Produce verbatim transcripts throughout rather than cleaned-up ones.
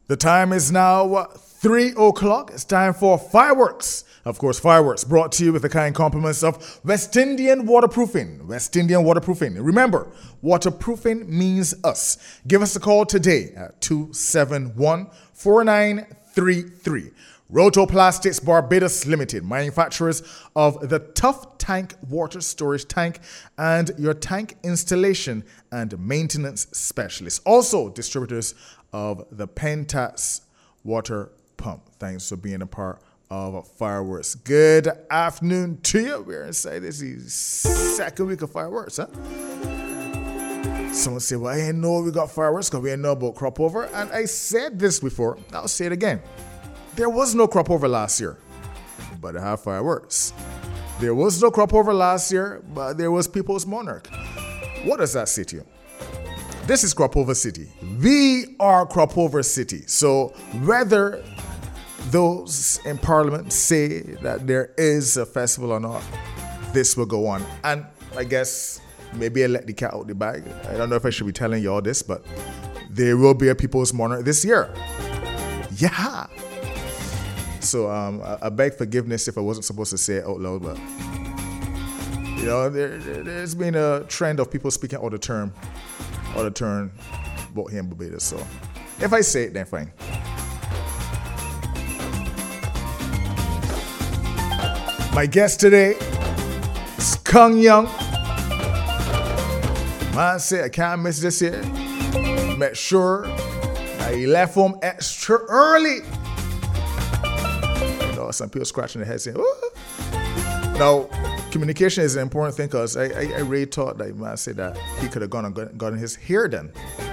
The time is now three o'clock. It's time for fireworks. Of course, fireworks brought to you with the kind compliments of West Indian Waterproofing. West Indian Waterproofing. Remember, waterproofing means us. Give us a call today at two seven one, four nine three three. Rotoplastics Barbados Limited, manufacturers of the Tough Tank water storage tank and your tank installation and maintenance specialist. Also, distributors of the Pentax water pump. Thanks for being a part of fireworks. Good afternoon to you. We're inside this is second week of fireworks, huh? Someone say, well, I didn't know we got fireworks because we didn't know about crop over. And I said this before. I'll say it again. There was no crop over last year, but I have fireworks. There was no crop over last year, but there was People's Monarch. What does that say to you? This is Crop Over City. We are Crop Over City. So whether those in Parliament say that there is a festival or not, this will go on. And I guess maybe I let the cat out the bag. I don't know if I should be telling you all this, but there will be a People's Monarch this year. Yeah. So um, I, I beg forgiveness if I wasn't supposed to say it out loud, but you know, there, there, there's been a trend of people speaking out of term, out of turn about here in Barbados. So if I say it, then fine. My guest today is Kung Young. Man say I can't miss this year. Make sure I left home extra early. Some people scratching their head saying, oh. Now, communication is an important thing because I, I, I really thought that man said that he could have gone and got, gotten his hair done.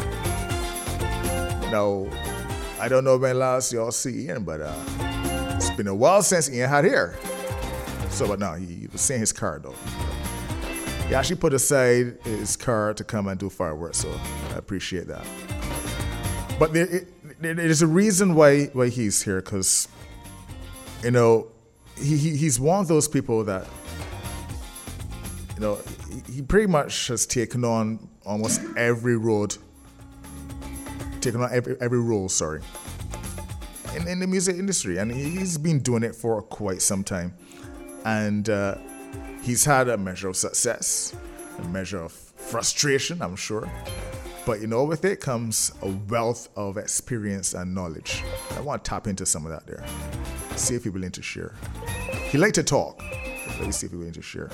Now, I don't know when last y'all see Ian, but uh, it's been a while since Ian had hair. So, but no, he, he was saying his car though. He actually put aside his car to come and do fireworks, so I appreciate that. But there, it, there, there's a reason why why he's here, because you know, he, he he's one of those people that, you know, he, he pretty much has taken on almost every road, taken on every every role, sorry, in, in the music industry. And he's been doing it for quite some time. And uh, he's had a measure of success, a measure of frustration, I'm sure. But, you know, with it comes a wealth of experience and knowledge. I want to tap into some of that there. See if he's willing to share. He liked to talk. Let me see if he's willing to share.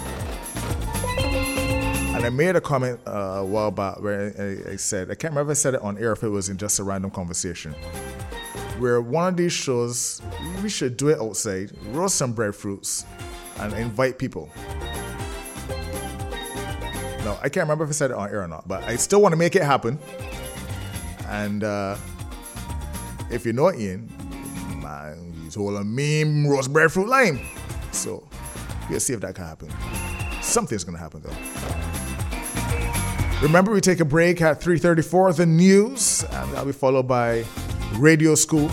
And I made a comment uh, a while back where I, I said, I can't remember if I said it on air if it was in just a random conversation, where one of these shows, we should do it outside, roast some breadfruits, and invite people. No, I can't remember if I said it on air or not, but I still want to make it happen. And uh, if you know Ian, man, he's all a meme roast breadfruit lime. So we'll see if that can happen. Something's going to happen, though. Remember, we take a break at three thirty-four, the news, and that'll be followed by Radio School.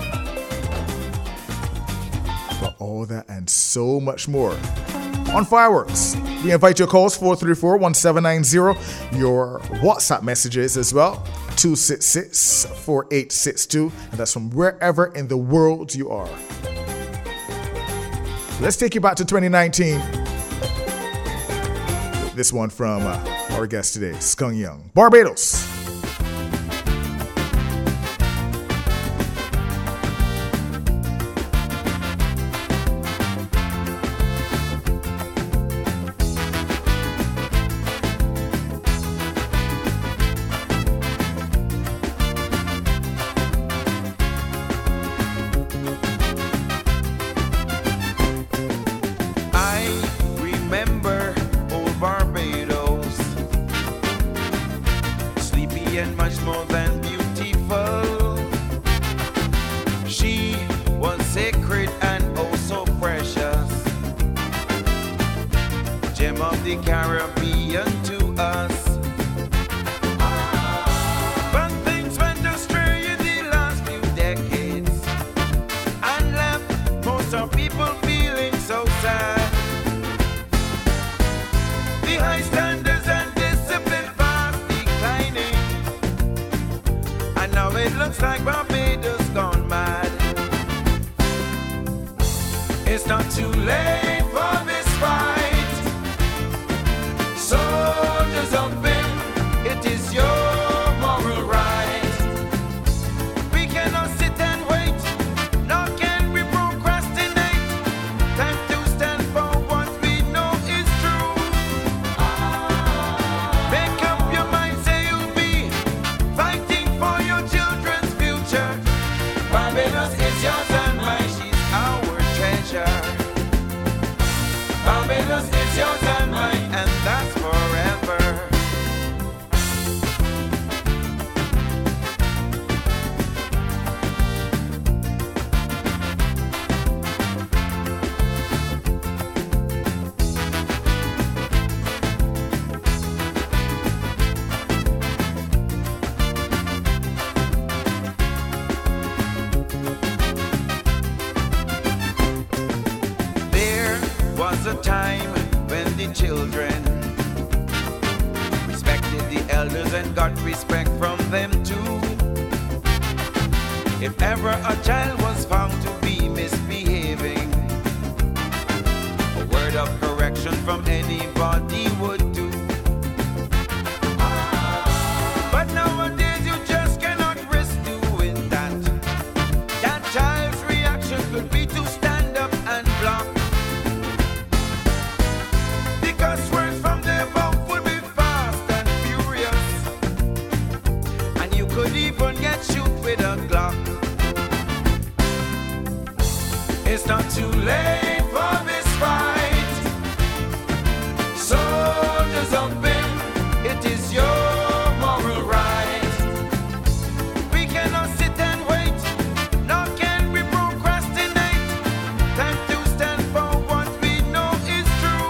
For all that and so much more on Fireworks. We invite your calls, four three four, one seven nine zero, your WhatsApp messages as well, two six six, four eight six two, and that's from wherever in the world you are. Let's take you back to twenty nineteen. This one from uh, our guest today, Kung Young, Barbados. It looks looks like Barbados gone mad. It's not too late for this fight. Soldiers of him, it is your moral right. We cannot sit and wait, nor can we procrastinate. Time to stand for what we know is true. Make up your mind, say you'll be fighting for your children's future. Barbados is yours and mine, she's our treasure. Barbados is yours and mine, and that's forever. There was a time when the children respected the elders and got respect from them too. If ever a child was found to be misbehaving, a word of correction from anybody would do. But nowadays you just cannot risk doing that. That child's reaction could be to stand up and block. Because words from their mouth would be fast and furious, and you could even get shoot with a Glock. It's not too late for this fight. Soldiers of him, it is your moral right. We cannot sit and wait, nor can we procrastinate. Time to stand for what we know is true.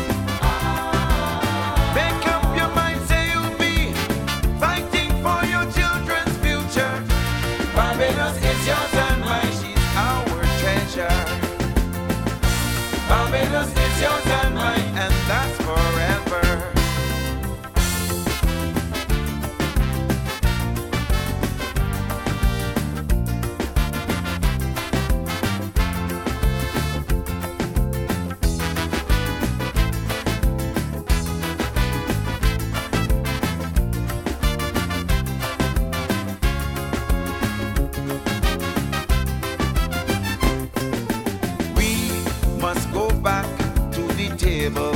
Make up your mind, say you'll be fighting for your children's future. Barbados is yours and mine, she's our treasure. Barbados is yours and mine, and that's forever. We must go back to the table.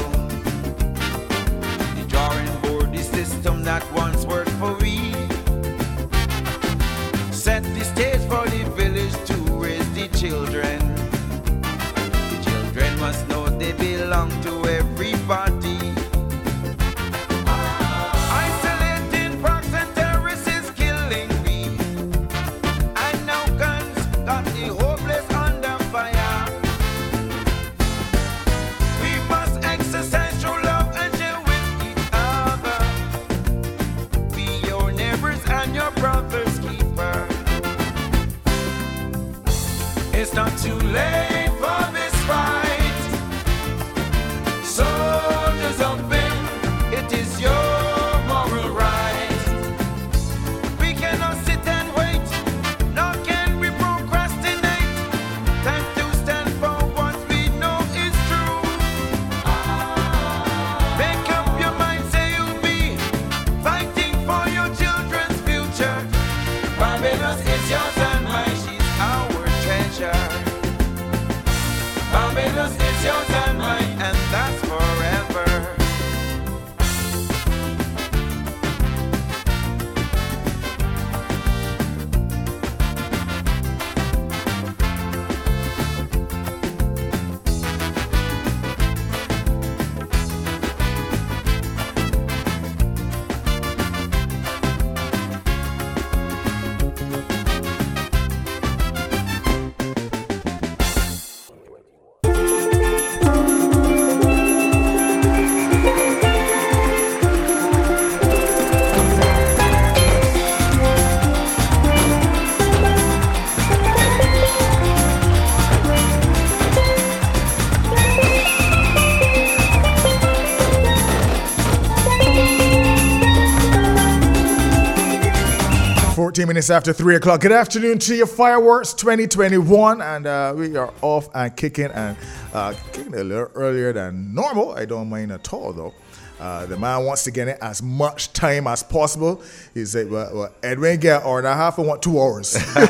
The drawing board, the system that once worked for we. Set the stage for the village to raise the children. The children must know they belong to everybody. Isolating parks and terraces killing me. And now guns got the hopeless under fire. We must exercise true love and share with each other. Be your neighbors and your brother's keeper. It's not too late for this fight. Soldiers of him, it is your moral right. We cannot sit and wait, nor can we procrastinate. Time to stand for what we know is true. Make up your mind, say you'll be fighting for your children's future. Barbados is yours and mine, she's our treasure. Barbados is yours and mine, and that's forever. fourteen minutes after three o'clock. Good afternoon to you, Fireworks twenty twenty-one. And uh, we are off and kicking and uh, kicking a little earlier than normal. I don't mind at all, though. Uh, the man wants to get in as much time as possible. He said, well, well Edwin get an hour and a half and want two hours.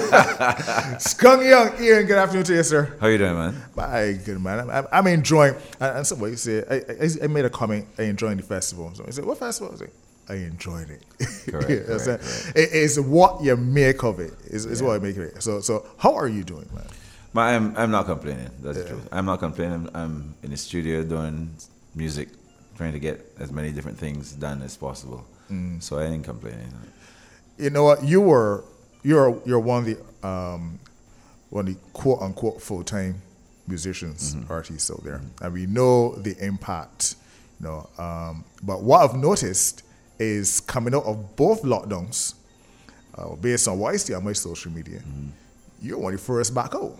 Skunk Young, Ian, good afternoon to you, sir. How you doing, man? Hi, good, man. I'm, I'm enjoying, and, and somebody said, I, I, I made a comment, I enjoying the festival. So I said, what festival? I was like, I enjoyed it. Correct, you know correct, correct. It, it's what you make of it. It's, it's yeah. what I make of it. So, so how are you doing, man? Man, I'm, I'm not complaining. That's yeah. the truth. I'm not complaining. I'm, I'm in the studio doing music, trying to get as many different things done as possible. Mm. So I ain't complaining. You know what? You were you're you're one of the um, one of the quote unquote full time musicians, mm-hmm. artists out there, mm-hmm. and we know the impact. You know, um, but what I've noticed is coming out of both lockdowns, uh, based on what I see on my social media, mm-hmm. you're one of the first back out.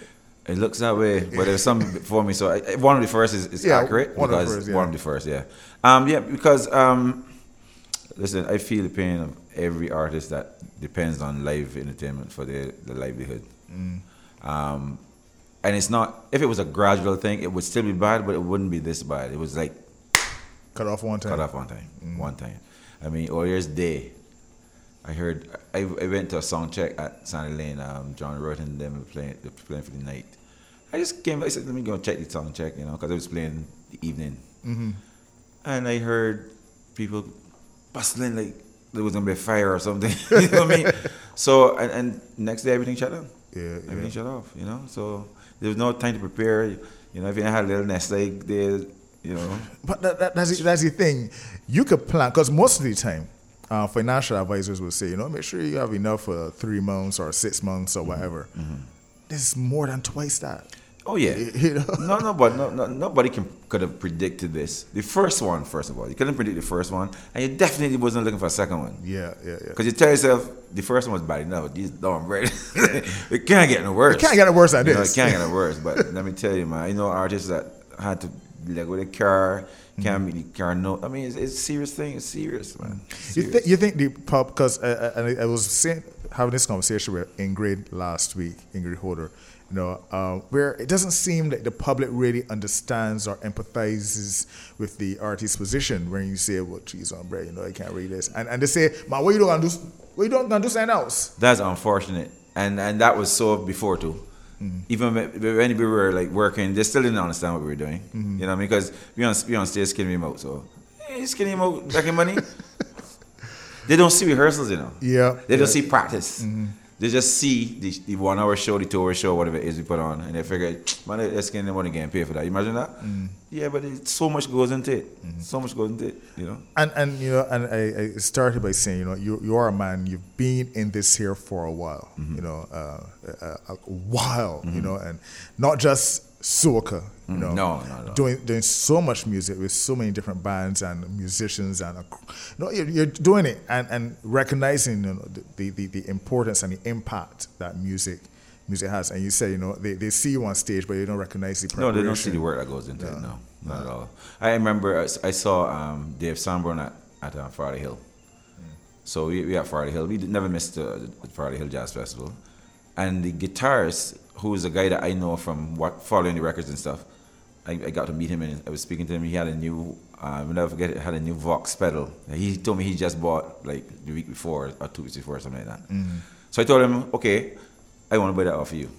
It looks that way, but there's some before me. So I, one of the first is, is yeah, accurate. One because of the first, yeah. One of the first, yeah. Um, yeah, because um, listen, I feel the pain of every artist that depends on live entertainment for their, their livelihood. Mm. Um, and it's not. If it was a gradual thing, it would still be bad, but it wouldn't be this bad. It was like cut off one time. Cut off one time. Mm. One time. I mean, Warriors Day. I heard. I, I went to a song check at Sandy Lane. Um, John Rotten and them were playing, they were playing for the night. I just came. I said, "Let me go check the song check," you know, because I was playing the evening, mm-hmm. and I heard people bustling like there was gonna be a fire or something. You know what I mean? So, and, and next day everything shut down. Yeah, everything yeah. shut off. You know, so there was no time to prepare. You know, if you had a little nest egg there, you know. But that, that, that's that's the thing. You could plan because most of the time. Uh, financial advisors will say, you know, make sure you have enough for three months or six months or whatever. Mm-hmm. This is more than twice that. Oh yeah, you know? no, no, but no, no, nobody can could have predicted this. The first one, first of all, you couldn't predict the first one, and you definitely wasn't looking for a second one. Yeah, yeah, yeah. Because you tell yourself the first one was bad enough. These dumb bread, it can't get no worse. It can't get no worse than you this. Know, it can't get no worse. But let me tell you, man, you know artists that had to like with a car. Can't meet the car. No, I mean it's, it's a serious thing. It's serious, man. It's serious. You, th- you think the pop? Because uh, I, I was saying, having this conversation with Ingrid last week, Ingrid Holder. You know, uh, where it doesn't seem like the public really understands or empathizes with the artist's position. When you say, "Well, cheese on bread," you know, I can't read this, and and they say, "Man, what you don't gonna do? What you don't gonna do something else?" That's unfortunate, and and that was so before too. Mm-hmm. Even when we were like working, they still didn't understand what we were doing. Mm-hmm. You know what I mean? Because we on we on stage skinning him out, so hey, skinning him out, making money. They don't see rehearsals, you know. Yeah. They yeah. don't see practice. Mm-hmm. They just see the, the one hour show, the two hour show, whatever it is we put on, and they figure, man, let's skin them out again, pay for that. You imagine that? Mm-hmm. Yeah, but it, so much goes into it. Mm-hmm. So much goes into it, you know. And and you know, and I, I started by saying, you know, you you are a man. You've been in this here for a while, mm-hmm. you know, uh, a, a while, mm-hmm. you know, and not just soca, you know, no, no, no. doing doing so much music with so many different bands and musicians, and uh, you know, you're, you're doing it and, and recognizing, you know, the, the the importance and the impact that music music has. And you say, you know, they, they see you on stage, but they don't recognize the preparation. No, they don't see the work that goes into no. it. No, not no. at all. I remember I, I saw um, Dave Sanborn at at uh, Friday Hill. Mm. So we we at Friday Hill. We never missed the, the Friday Hill Jazz Festival, and the guitarist, who is a guy that I know from what following the records and stuff. I, I got to meet him and I was speaking to him. He had a new, uh, I'll never forget it, had a new Vox pedal. He told me he just bought like the week before or two weeks before or something like that. Mm-hmm. So I told him, okay, I want to buy that off of you.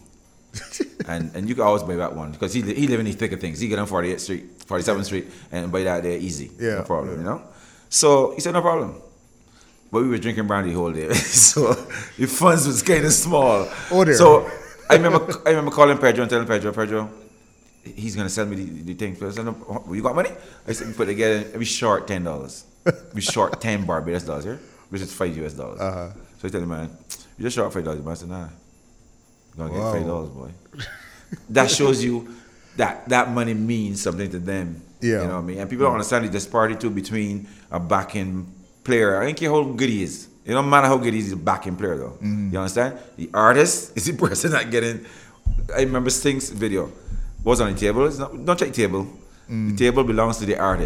and and you can always buy that one because he he live in the thick of things. He get on forty-eighth Street, forty-seventh Street and buy that there easy. Yeah, no problem, yeah. you know? So he said, no problem. But we were drinking brandy the whole day. So the funds was kind of small. Oh dear. So I remember I remember calling Pedro and telling Pedro, Pedro, he's gonna sell me the, the thing. I said, no, you got money? I said, we put it together. We short ten dollars. We short ten Barbados dollars here, which is five U S dollars. Uh-huh. So I tell him, man, you just short five dollars. I said, nah, you're gonna wow. get five dollars, boy. That shows you that that money means something to them. Yeah. You know what I mean? And people don't understand the disparity too between a backing player. I don't care how good he is. It don't matter how good he is, he's a backing player though. Mm-hmm. You understand? The artist is the person that getting. I remember Sting's video. What's on the table? It's not, don't check the table. Mm. The table belongs to the artist.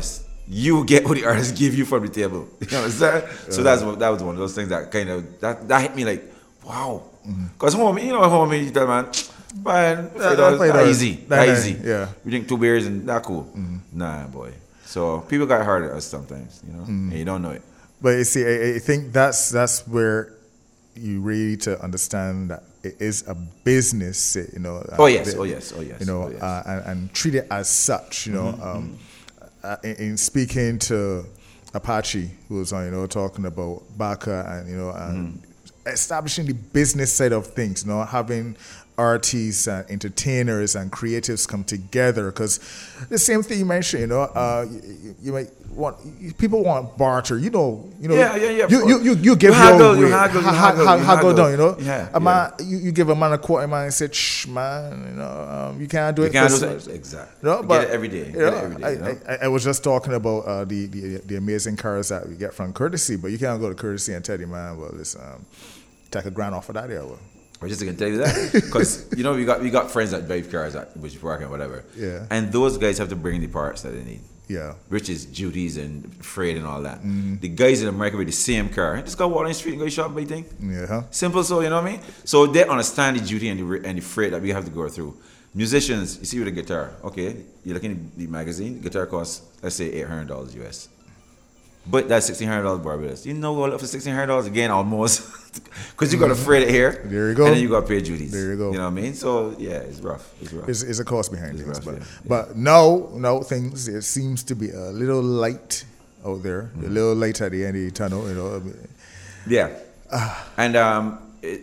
you get what the artist give you from the table. You understand? So that's what, that was one of those things that kind of that, that hit me like, wow. Because home, you know, home, you tell man, man, that, that, that, that easy, that, that easy. Yeah. You drink two beers and that cool. Nah, boy. So people got hard at us sometimes, you know, and you don't know it. But you see, I, I think that's that's where you really need to understand that it is a business, you know. Oh yes, oh yes, oh yes. You know, oh, yes. uh, and, and treat it as such, you know. Mm-hmm. Um, uh, in, in speaking to Apache, who was on, you know, talking about Baka and, you know, and mm-hmm. establishing the business side of things, you know, having artists and entertainers and creatives come together, because the same thing you mentioned, you know, uh, you, you might want people want barter, you know, you know, yeah, yeah, yeah. You you, you, you give you your haggle, way, you haggle, you haggle, ha- you haggle haggle. down, you know. Yeah, a yeah. man, you, you give a man a quarter, man, and say, shh, man, you know, um, you can't do You it. can't do this- it. Exactly. You know, You but get it every day. You you get know, it every day. You know? I, I, I was just talking about uh, the, the the amazing cars that we get from Courtesy, but you can't go to Courtesy and tell the man, well, listen, um, take a grand off of that, yeah, well. I was just gonna tell you that because you know we got we got friends that drive cars that which work and whatever. Yeah. And those guys have to bring the parts that they need. Yeah. Which is duties and freight and all that. Mm-hmm. The guys in America with the same car, just go walk down the street and go shop buy thing. Yeah. Huh? Simple, so you know what I mean. So they understand the duty and the re- and the freight that we have to go through. Musicians, you see with a guitar, okay, you look in the magazine, guitar costs let's say eight hundred dollars U S. But that's sixteen hundred dollars Barbados. You know, go up for sixteen hundred dollars again almost. Because you got to freight it here. There you go. And then you got to pay duties. There you go. You know what I mean? So, yeah, it's rough. It's rough. There's, there's a cost behind It's things, rough, but yeah, yeah. but no, no things. It seems to be a little light out there, Mm-hmm. a little light at the end of the tunnel. You know, Yeah. and um, it,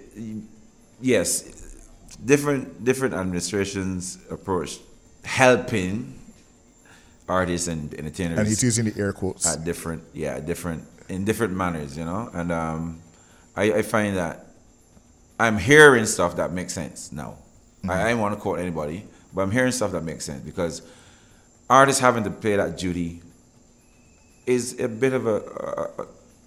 yes, different different administrations approach helping artists and entertainers. and he's using the air quotes. at different, yeah, different in different manners, you know. And um, I, I find that I'm hearing stuff that makes sense now. Mm-hmm. I, I don't want to quote anybody, but I'm hearing stuff that makes sense because artists having to pay that duty is a bit of a, a, a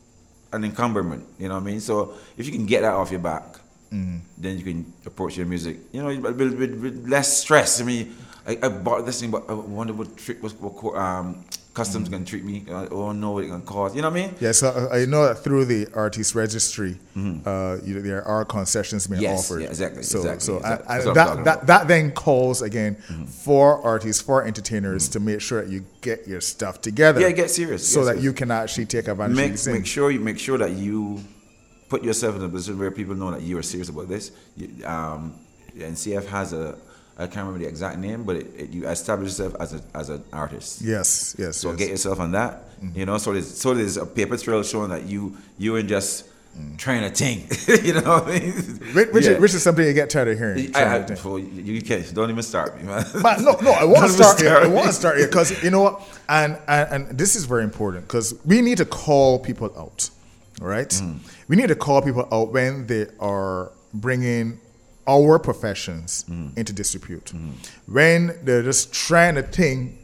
an encumberment, you know what I mean? So if you can get that off your back, Mm-hmm. then you can approach your music, you know, with, with, with less stress. I mean, I, I bought this thing, but I wonder what trick was what co- um, customs gonna treat me. Uh, oh no, what it gonna cost? You know what I mean? Yeah, so uh, I know that through the artist registry, uh, you know, there are concessions being Yes, offered. yeah, exactly, So, exactly, so exactly. and- That's and what I'm that, talking that, about. that then calls again for artists, for entertainers to make sure that you get your stuff together. Yeah, get serious. so get that serious. you can actually take advantage of make these make things. sure you make sure that you put yourself in a position where people know that you are serious about this. You, um, N C F has a I can't remember the exact name, but it, it, you establish yourself as a as an artist. Yes, yes. So yes. get yourself on that. You know, so there's so there's a paper trail showing that you you ain't just trying to think. You know what I mean? Which, which, Yeah. is, which is something you get tired of hearing. I, I, Trying to think. well, you you can't don't even start me, man. But no, no, I want to Don't start here. I start. want to start here because you know what, and, and and this is very important because we need to call people out, all right? Mm. We need to call people out when they are bringing our professions Mm. into disrepute. When they're just trying to think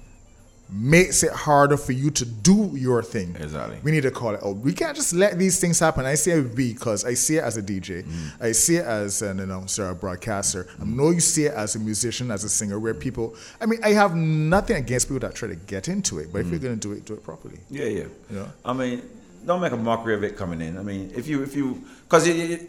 makes it harder for you to do your thing. Exactly. We need to call it out. We can't just let these things happen. I say we because I see it as a D J. I see it as an announcer, a broadcaster. I know you see it as a musician, as a singer, where people, I mean, I have nothing against people that try to get into it, but if you're going to do it, do it properly. Yeah, yeah. You know? I mean, don't make a mockery of it coming in. I mean, if you, if you, because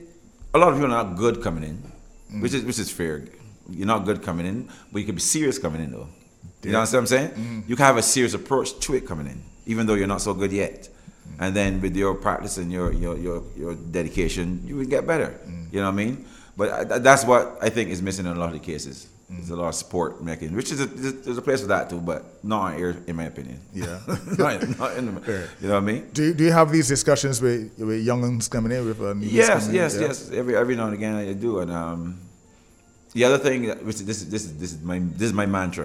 a lot of people are not good coming in, which is which is fair. You're not good coming in, but you can be serious coming in though. You know what I'm saying? You can have a serious approach to it coming in, even though you're not so good yet. And then with your practice and your your your, your dedication, you will get better. You know what I mean? But I, th- that's what I think is missing in a lot of the cases. There's a lot of support making, which is a, there's a place for that too, but not here, in my opinion. Yeah. not, not in the, Fair. you know what I mean? Do you, do you have these discussions with, with youngins coming in? With uh, newbies Yes, coming in? yes, Yeah. yes. Every every now and again I do. And um, the other thing, that- which is- this is this is this is my this is my mantra.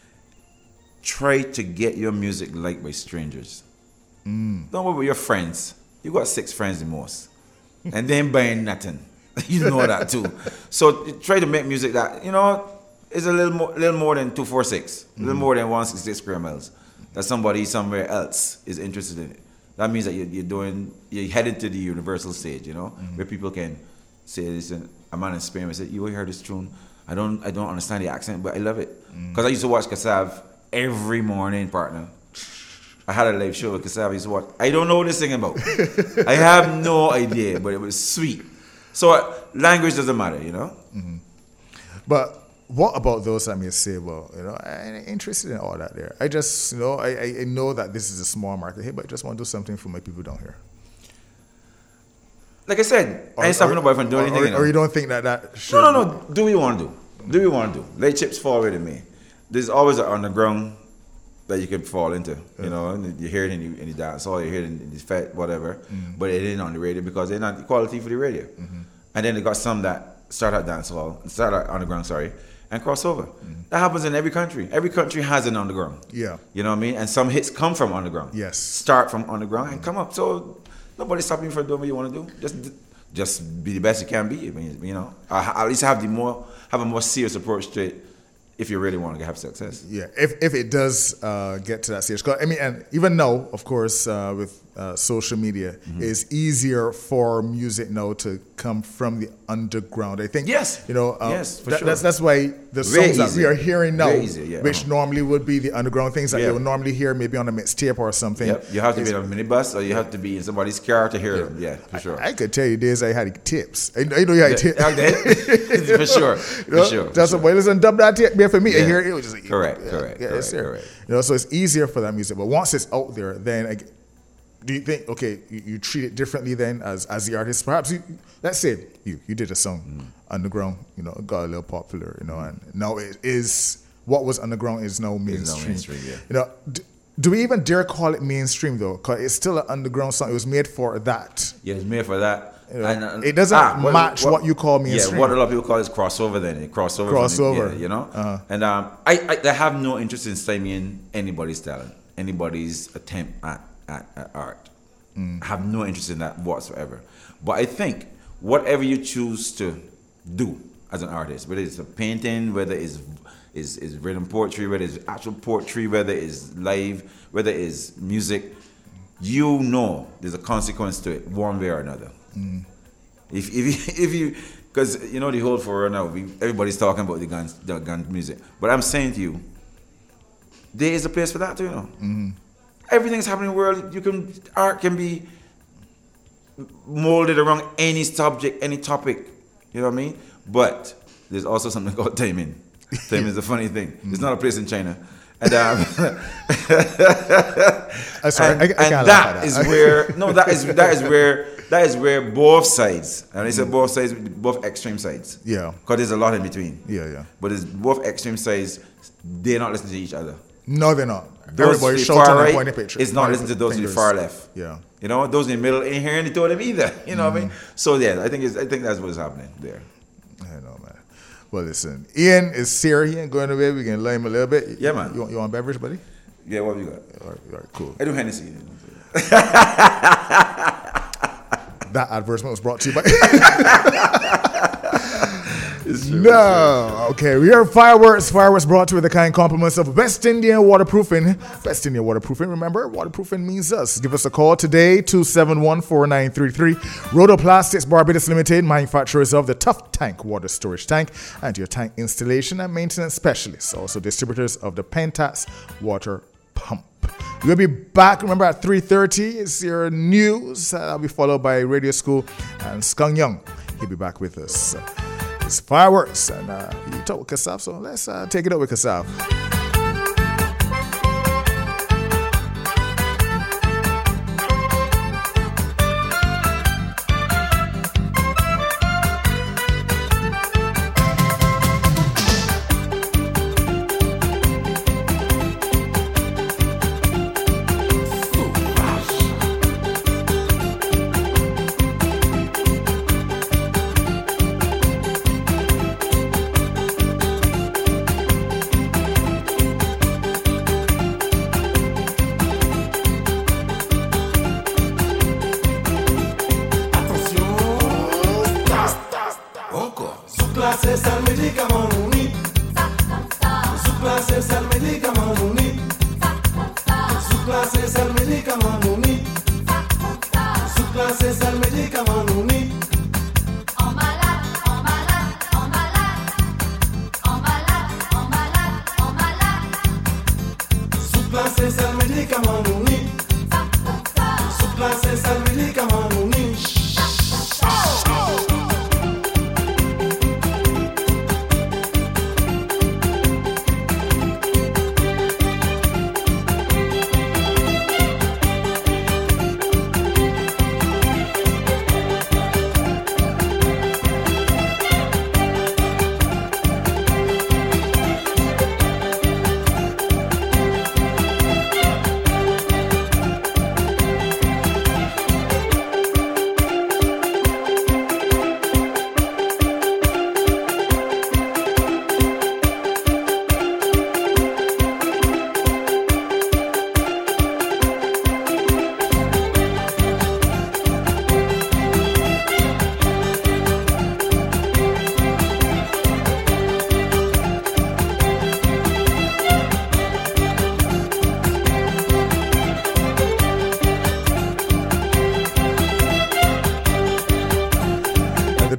Try to get your music liked by strangers. Don't worry about your friends. You got six friends the most, and they ain't buying nothing. You know that too. So try to make music that you know is a little more, little more than two four six, a little more than one sixty six square miles. That somebody somewhere else is interested in it. That means that you're, you're doing, you're headed to the universal stage, you know, where people can say, listen, a man in Spain will say, you heard this tune. I don't, I don't understand the accent, but I love it. Because I used to watch Kassav every morning, partner. I had a live show with Kassav. He's what? I don't know what they're singing about. I have no idea, but it was sweet. So uh, language doesn't matter, you know? Mm-hmm. But what about those that may say, well, you know, I ain't interested in all that there. I just, you know, I, I know that this is a small market here, but I just want to do something for my people down here. Like I said, or, I ain't stopping nobody from doing or, anything. Or, you know? or you don't think that that should... No, no, no. Do what you want to do. Do what you want to do. Let chips fall with me. There's always an underground that you can fall into, you know, and you hear it in the, in the dance hall, you hear it in the fete, whatever, mm-hmm. but it ain't on the radio because they're not the quality for the radio. Mm-hmm. And then they got some that start at dance hall, start at underground, sorry, and cross over. Mm-hmm. That happens in every country. Every country has an underground. Yeah. You know what I mean? And some hits come from underground. Yes. Start from underground mm-hmm. and come up. So nobody's stopping you from doing what you want to do. Just just be the best you can be. I mean, you know, at least have the more have a more serious approach to it. If you really want to have success. Yeah, if if it does uh, get to that stage. I mean, and even now, of course, uh, with uh, social media, mm-hmm. it's easier for music now to come from the underground. I think. Yes. You know. Um, yes, for that, sure. That's that's why the Very songs that easy. we are hearing now, easy, yeah. which uh-huh. normally would be the underground things that yeah. you would normally hear maybe on a mixtape or something. Yep. You have to be in a minibus or you have to be in somebody's car to hear yeah. them. Yeah, for sure. I, I could tell you days I had tips. I, I know you had yeah. tips. Okay. for sure. For you know, sure. That's for a way. Listen, dub that tip there for me. Yeah. I hear it. It was just correct. Yeah, correct. Yeah, correct. it's there. Correct. You know, so it's easier for that music. But once it's out there, then I, do you think okay, you, you treat it differently then as as the artist? Perhaps you, let's say you you did a song mm. underground, you know, got a little popular, you know, and now it is what was underground is now mainstream. Now mainstream yeah. You know, do, do we even dare call it mainstream though? Because it's still an underground song. It was made for that. Yeah, it's made for that. You know, and, uh, it doesn't ah, what, match what, what you call mainstream. Yeah, what a lot of people call is crossover. Then it crossover. Crossover, the, yeah, you know. Uh-huh. And um, I, I I have no interest in stymieing anybody's talent, anybody's attempt at at, at art. Mm. I have no interest in that whatsoever. But I think whatever you choose to do as an artist, whether it's a painting, whether it's is is written poetry, whether it's actual poetry, whether it's live, whether it's music, you know there's a consequence to it one way or another. Mm. If if you, if you because you know the whole for right now, we, everybody's talking about the guns, the gun music. But I'm saying to you, there is a place for that too. You know, mm-hmm. everything's happening in the world. You can art can be molded around any subject, any topic. You know what I mean? But there's also something called timing. Timing is a funny thing. Mm-hmm. It's not a place in China. And, um, I'm sorry, and, I, I and that is where no, that is that is where that is where both sides, and I say both sides, both extreme sides. Yeah. Because there's a lot in between. Yeah, yeah. But it's both extreme sides. They're not listening to each other. No, they're not. Those Everybody's to the far shouting right and pointing pictures. is not listening to those to the far left. Yeah. You know, those in the middle ain't hearing the two of them either. You know mm-hmm. what I mean? So yeah, I think it's, I think that's what's happening there. I know, man. Well, listen, Ian is here. He ain't going away. We can lay him a little bit. Yeah, man. You want, you want a beverage, buddy? Yeah, what have you got? All right, all right, cool. I do Hennessy. That advertisement was brought to you by... No. Okay, we are Fireworks. Fireworks brought to you with the kind compliments of West Indian Waterproofing. West Indian Waterproofing. Remember, waterproofing means us. Give us a call today, two seven one, four nine three three. Rotoplastics Barbados Limited, manufacturers of the Tough Tank water storage tank and your tank installation and maintenance specialists. Also distributors of the Pentax water pump. We'll be back, remember, at three thirty. It's your news. That'll be followed by Radio School and Skung Young. He'll be back with us. It's Fireworks, and uh, you talk with Kassav, so let's uh, take it up with Kassav. Sous-classé, c'est le médicament, nous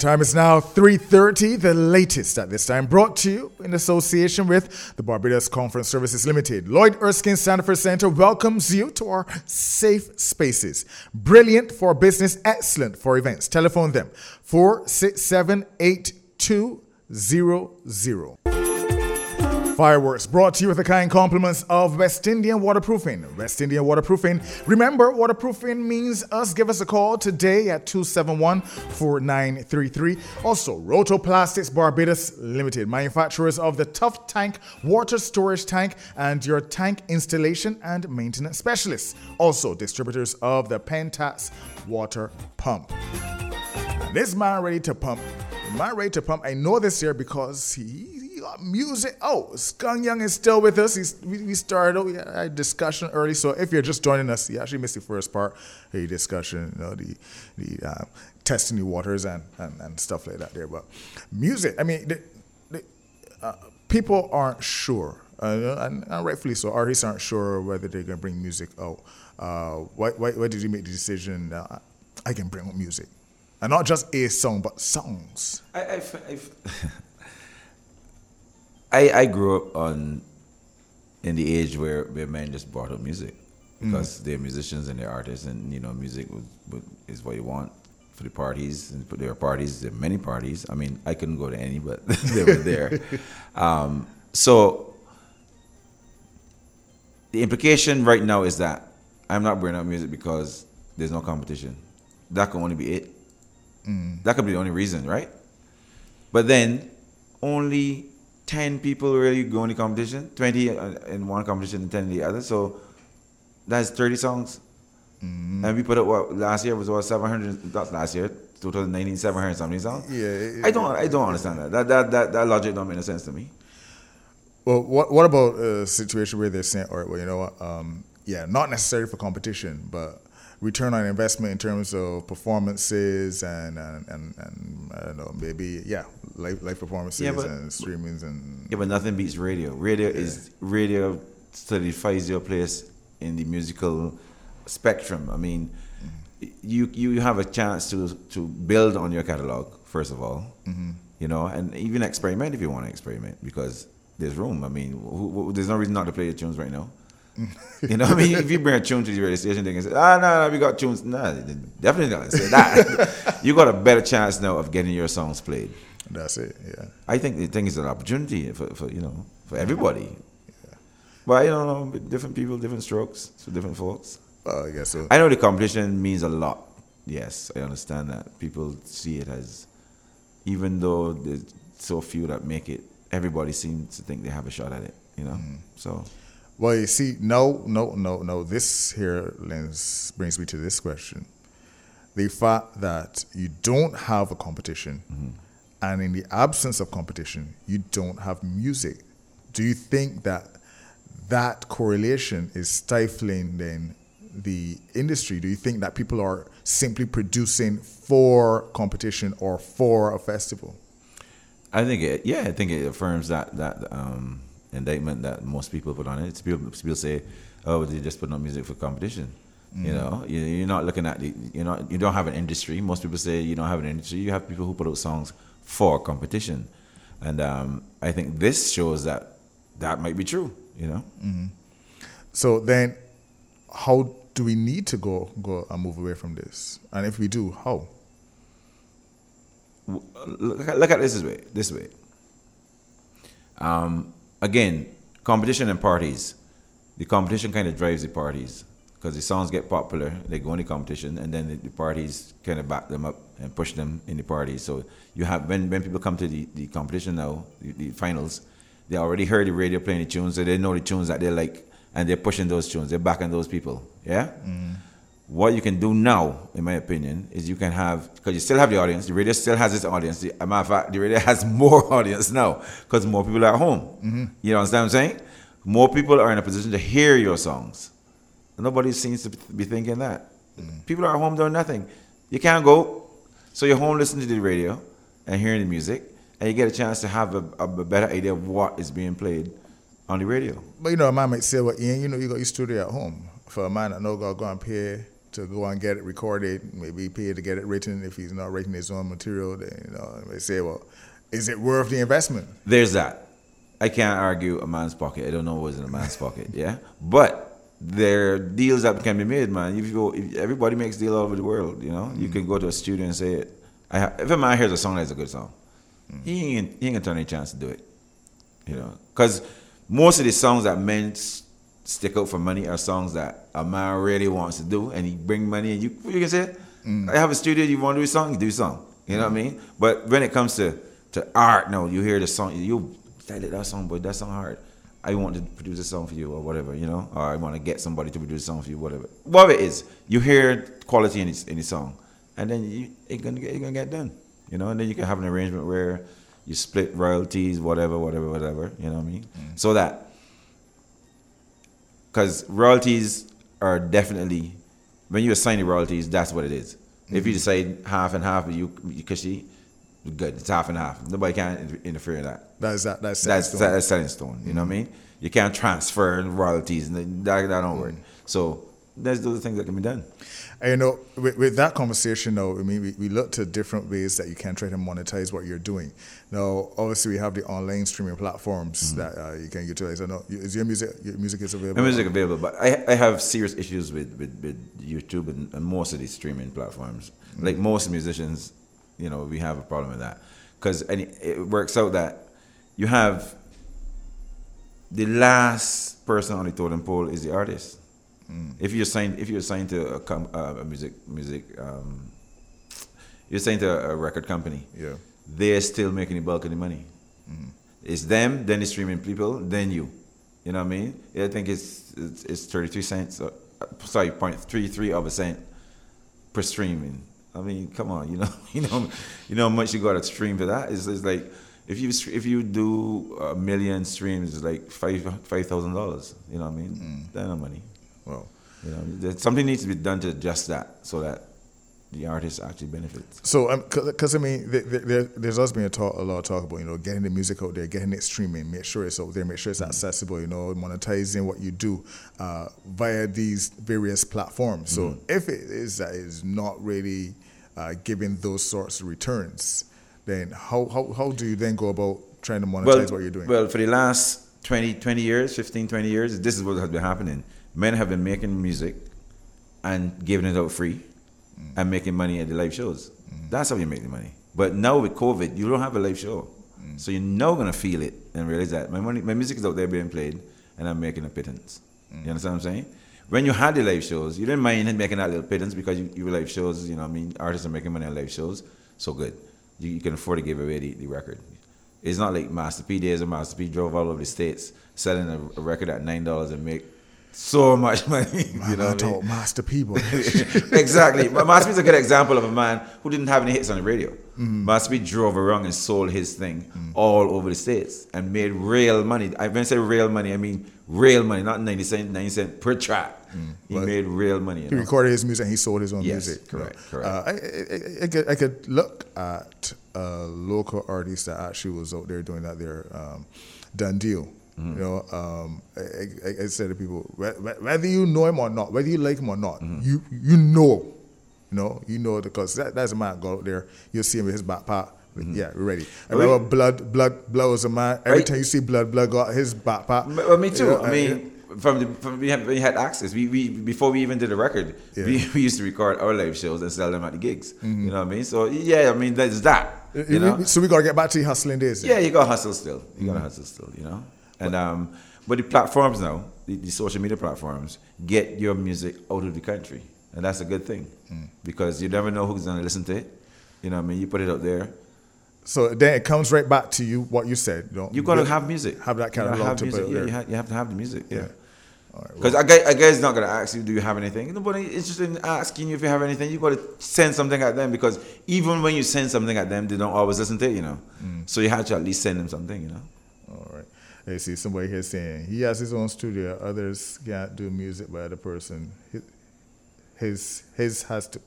time is now three thirty, the latest at this time, brought to you in association with the Barbados Conference Services Limited. Lloyd Erskine Sanford Center welcomes you to our safe spaces. Brilliant for business, excellent for events. Telephone them four six seven eight two zero zero. Fireworks brought to you with the kind compliments of West Indian Waterproofing. West Indian Waterproofing. Remember, waterproofing means us. Give us a call today at two seven one, four nine three three. Also, Roto Plastics Barbados Limited, manufacturers of the Tough Tank water storage tank and your tank installation and maintenance specialists. Also, distributors of the Pentax water pump. And this man ready to pump. Man ready to pump. I know this here because he got music. Oh, Skunk Young is still with us. He's, we, we started we had a discussion early, so if you're just joining us, you actually missed the first part of the discussion, you know, the the uh, testing the waters and, and, and stuff like that there. But music, I mean, the, the, uh, people aren't sure, uh, and, and rightfully so. Artists aren't sure whether they're going to bring music out. Uh, why, why, why did you make the decision that I can bring out music? And not just a song, but songs. I, I, I, I, I grew up on in the age where, where men just brought up music because mm. they're musicians and they're artists, and you know, music was, was, is what you want for the parties. And there are parties, there are many parties. I mean, I couldn't go to any, but they were there. Um, so the implication right now is that I'm not bringing up music because there's no competition. That can only be it. Mm. That could be the only reason, right? But then only ten people really go in the competition, twenty in one competition and ten in the other. So that's thirty songs. Mm. And we put up what last year was what seven hundred. Not last year, twenty nineteen, seven hundred something songs. Yeah, it, I don't, I don't understand that. That that that that logic don't make no sense to me. Well, what what about a situation where they're saying, all right, well, you know what? Um, yeah, not necessarily for competition, but return on investment in terms of performances and and, and, and I don't know, maybe yeah, live, live performances yeah, but, and streamings and yeah, but nothing beats radio. Radio yeah. is radio solidifies your place in the musical spectrum. I mean, mm-hmm. you you have a chance to to build on your catalog first of all, mm-hmm. you know, and even experiment if you want to experiment because there's room. I mean, who, who, there's no reason not to play your tunes right now. You know what I mean? If you bring a tune to the radio station, they can say, ah, no, no, we got tunes. No, they definitely not going to say that. You got a better chance now of getting your songs played. That's it, yeah. I think the thing is an opportunity for, for you know, for everybody. Yeah. But I don't know, different people, different strokes for different folks. Uh, I guess so. I know the competition means a lot. Yes, I understand that. People see it as, even though there's so few that make it, everybody seems to think they have a shot at it, you know? Mm. So... Well, you see, no, no, no, no. This here lens brings me to this question. The fact that you don't have a competition, mm-hmm. and in the absence of competition, you don't have music. Do you think that that correlation is stifling then the industry? Do you think that people are simply producing for competition or for a festival? I think it, yeah, I think it affirms that, that, um, indictment that most people put on it. It's people, people say, "Oh, they just put on music for competition." Mm. You know, you, you're not looking at the, you know, you don't have an industry. Most people say you don't have an industry. You have people who put out songs for competition, and um, I think this shows that that might be true. You know. Mm-hmm. So then, how do we need to go go and move away from this? And if we do, how? Look at, look at this way. This way. Um. Again, competition and parties. The competition kind of drives the parties because the songs get popular, they go in the competition, and then the, the parties kind of back them up and push them in the parties. So you have when, when people come to the, the competition now, the, the finals, they already heard the radio playing the tunes, so they know the tunes that they like, and they're pushing those tunes. They're backing those people. Yeah. Mm. What you can do now, in my opinion, is you can have, because you still have the audience, the radio still has its audience. The, as a matter of fact, the radio has more audience now because more people are at home. Mm-hmm. You understand what I'm saying? More people are in a position to hear your songs. Nobody seems to be thinking that. Mm-hmm. People are at home doing nothing. You can't go, so you're home listening to the radio and hearing the music, and you get a chance to have a, a better idea of what is being played on the radio. But you know, a man might say, well, Ian, you know, you got your studio at home. For a man that no go go and pay to go and get it recorded, maybe pay to get it written. If he's not writing his own material, then you know they say, well, is it worth the investment? There's that. I can't argue a man's pocket. I don't know what's in a man's pocket, yeah? But there are deals that can be made, man. If you go, if everybody makes deals all over the world, you know? Mm-hmm. You can go to a studio and say, I ha- if a man hears a song that's a good song, mm-hmm. he ain't, he ain't gonna turn any chance to do it, you know? Because most of the songs that men s- stick out for money are songs that a man really wants to do, and he bring money, and you, you can say, mm-hmm. I have a studio, you want to do a song, you do a song, you know mm-hmm. what I mean? But when it comes to, to art, no, you hear the song, you that song, but that song hard. I want to produce a song for you, or whatever, you know, or I want to get somebody to produce a song for you, whatever. Whatever it is, you hear quality in the, in the song, and then you, it's gonna get, it's gonna get done, you know. And then you can have an arrangement where you split royalties, whatever, whatever, whatever. You know what I mean? Mm. So that, because royalties are definitely, when you assign the royalties, that's what it is. Mm-hmm. If you decide half and half, you because she. Good, it's half and half. Nobody can interfere in that. That's that. That's that's stone. That's set in stone. You mm-hmm. know what I mean? You can't transfer royalties, and that, that don't mm-hmm. work. So there's those things that can be done. And, you know, with, with that conversation, though, I mean, we, we look to different ways that you can try to monetize what you're doing. Now, obviously, we have the online streaming platforms mm-hmm. that uh, you can utilize. I know is your music your music is available. My music available, but I I have serious issues with with, with YouTube and, and most of these streaming platforms. Mm-hmm. Like most musicians. You know, we have a problem with that because it works out that you have the last person on the totem pole is the artist. Mm. If you're signed, if you're signed to a, com- uh, a music, music, um, you're signed to a record company. Yeah, they're still making the bulk of the money. Mm. It's them, then the streaming people, then you. You know what I mean? I think it's it's, it's thirty-three cents. Uh, sorry, point three three of a cent per streaming. I mean, come on, you know, you know, you know how much you got to stream for that. It's, it's like if you if you do a million streams, it's like five five thousand dollars. You know what I mean? Mm. That's no money. Well, you know, something needs to be done to adjust that so that the artist actually benefits. So, because um, I mean, there, there, there's also been a, talk, a lot of talk about you know getting the music out there, getting it streaming, make sure it's out there, make sure it's mm. accessible. You know, monetizing what you do uh, via these various platforms. So, mm. if it is that is not really uh, giving those sorts of returns, then how, how how do you then go about trying to monetize well, what you're doing? Well, for the last twenty, twenty years, fifteen, twenty years, this is what has been happening. Men have been making music and giving it out free. Mm. And making money at the live shows. Mm. That's how you make the money. But now with COVID, you don't have a live show. Mm. So you're now going to feel it and realize that my money, my music is out there being played and I'm making a pittance. Mm. You understand what I'm saying? When you had the live shows, you didn't mind making that little pittance because you, you were live shows, you know what I mean? Artists are making money on live shows. So good. You, you can afford to give away the, the record. It's not like Master P days or Master P drove all over the States selling a, a record at nine dollars and make so much money, you know. I mean? Master P, boy. Exactly. Master P's a good example of a man who didn't have any hits on the radio. Mm-hmm. Master P drove around and sold his thing mm-hmm. all over the States and made real money. I when I say real money, I mean real money, not ninety cent, ninety cent per track. Mm. He but made real money. You he know? recorded his music and he sold his own yes, music. Correct, you know? correct. Uh, I, I, I, could, I could look at a local artist that actually was out there doing that there, um, Done Deal. Mm-hmm. You know, um, I, I, I said to people, whether you know him or not, whether you like him or not, mm-hmm. you you know, you know, you know, because that, that's a man go out there, you'll see him with his backpack. Mm-hmm. Yeah, we're ready. I remember we, blood, blood, blood was a man. Every right. time you see blood, blood go out his backpack. Well, me too. You know, I mean. From the from we had, we had access. We we before we even did the record, yeah. we, we used to record our live shows and sell them at the gigs. Mm-hmm. You know what I mean? So yeah, I mean there's that. You know? So we gotta get back to the hustling days. Yeah, you gotta hustle still. You mm-hmm. gotta hustle still. You know. And um, but the platforms now, the, the social media platforms, get your music out of the country, and that's a good thing mm. because you never know who's gonna listen to it. You know what I mean? You put it out there. So then it comes right back to you what you said. You know, you gotta have music. Have that kind you of love to music. put it yeah, there. You have, you have to have the music. Yeah. yeah. Because right, well, a guy, a guy's not gonna ask you, do you have anything? Nobody is just in asking you if you have anything. You gotta send something at them because even when you send something at them, they don't always listen to it, you know. Mm. So you have to at least send them something, you know. All right. I see somebody here saying he has his own studio. Others can't do music by the person. His his, his has to.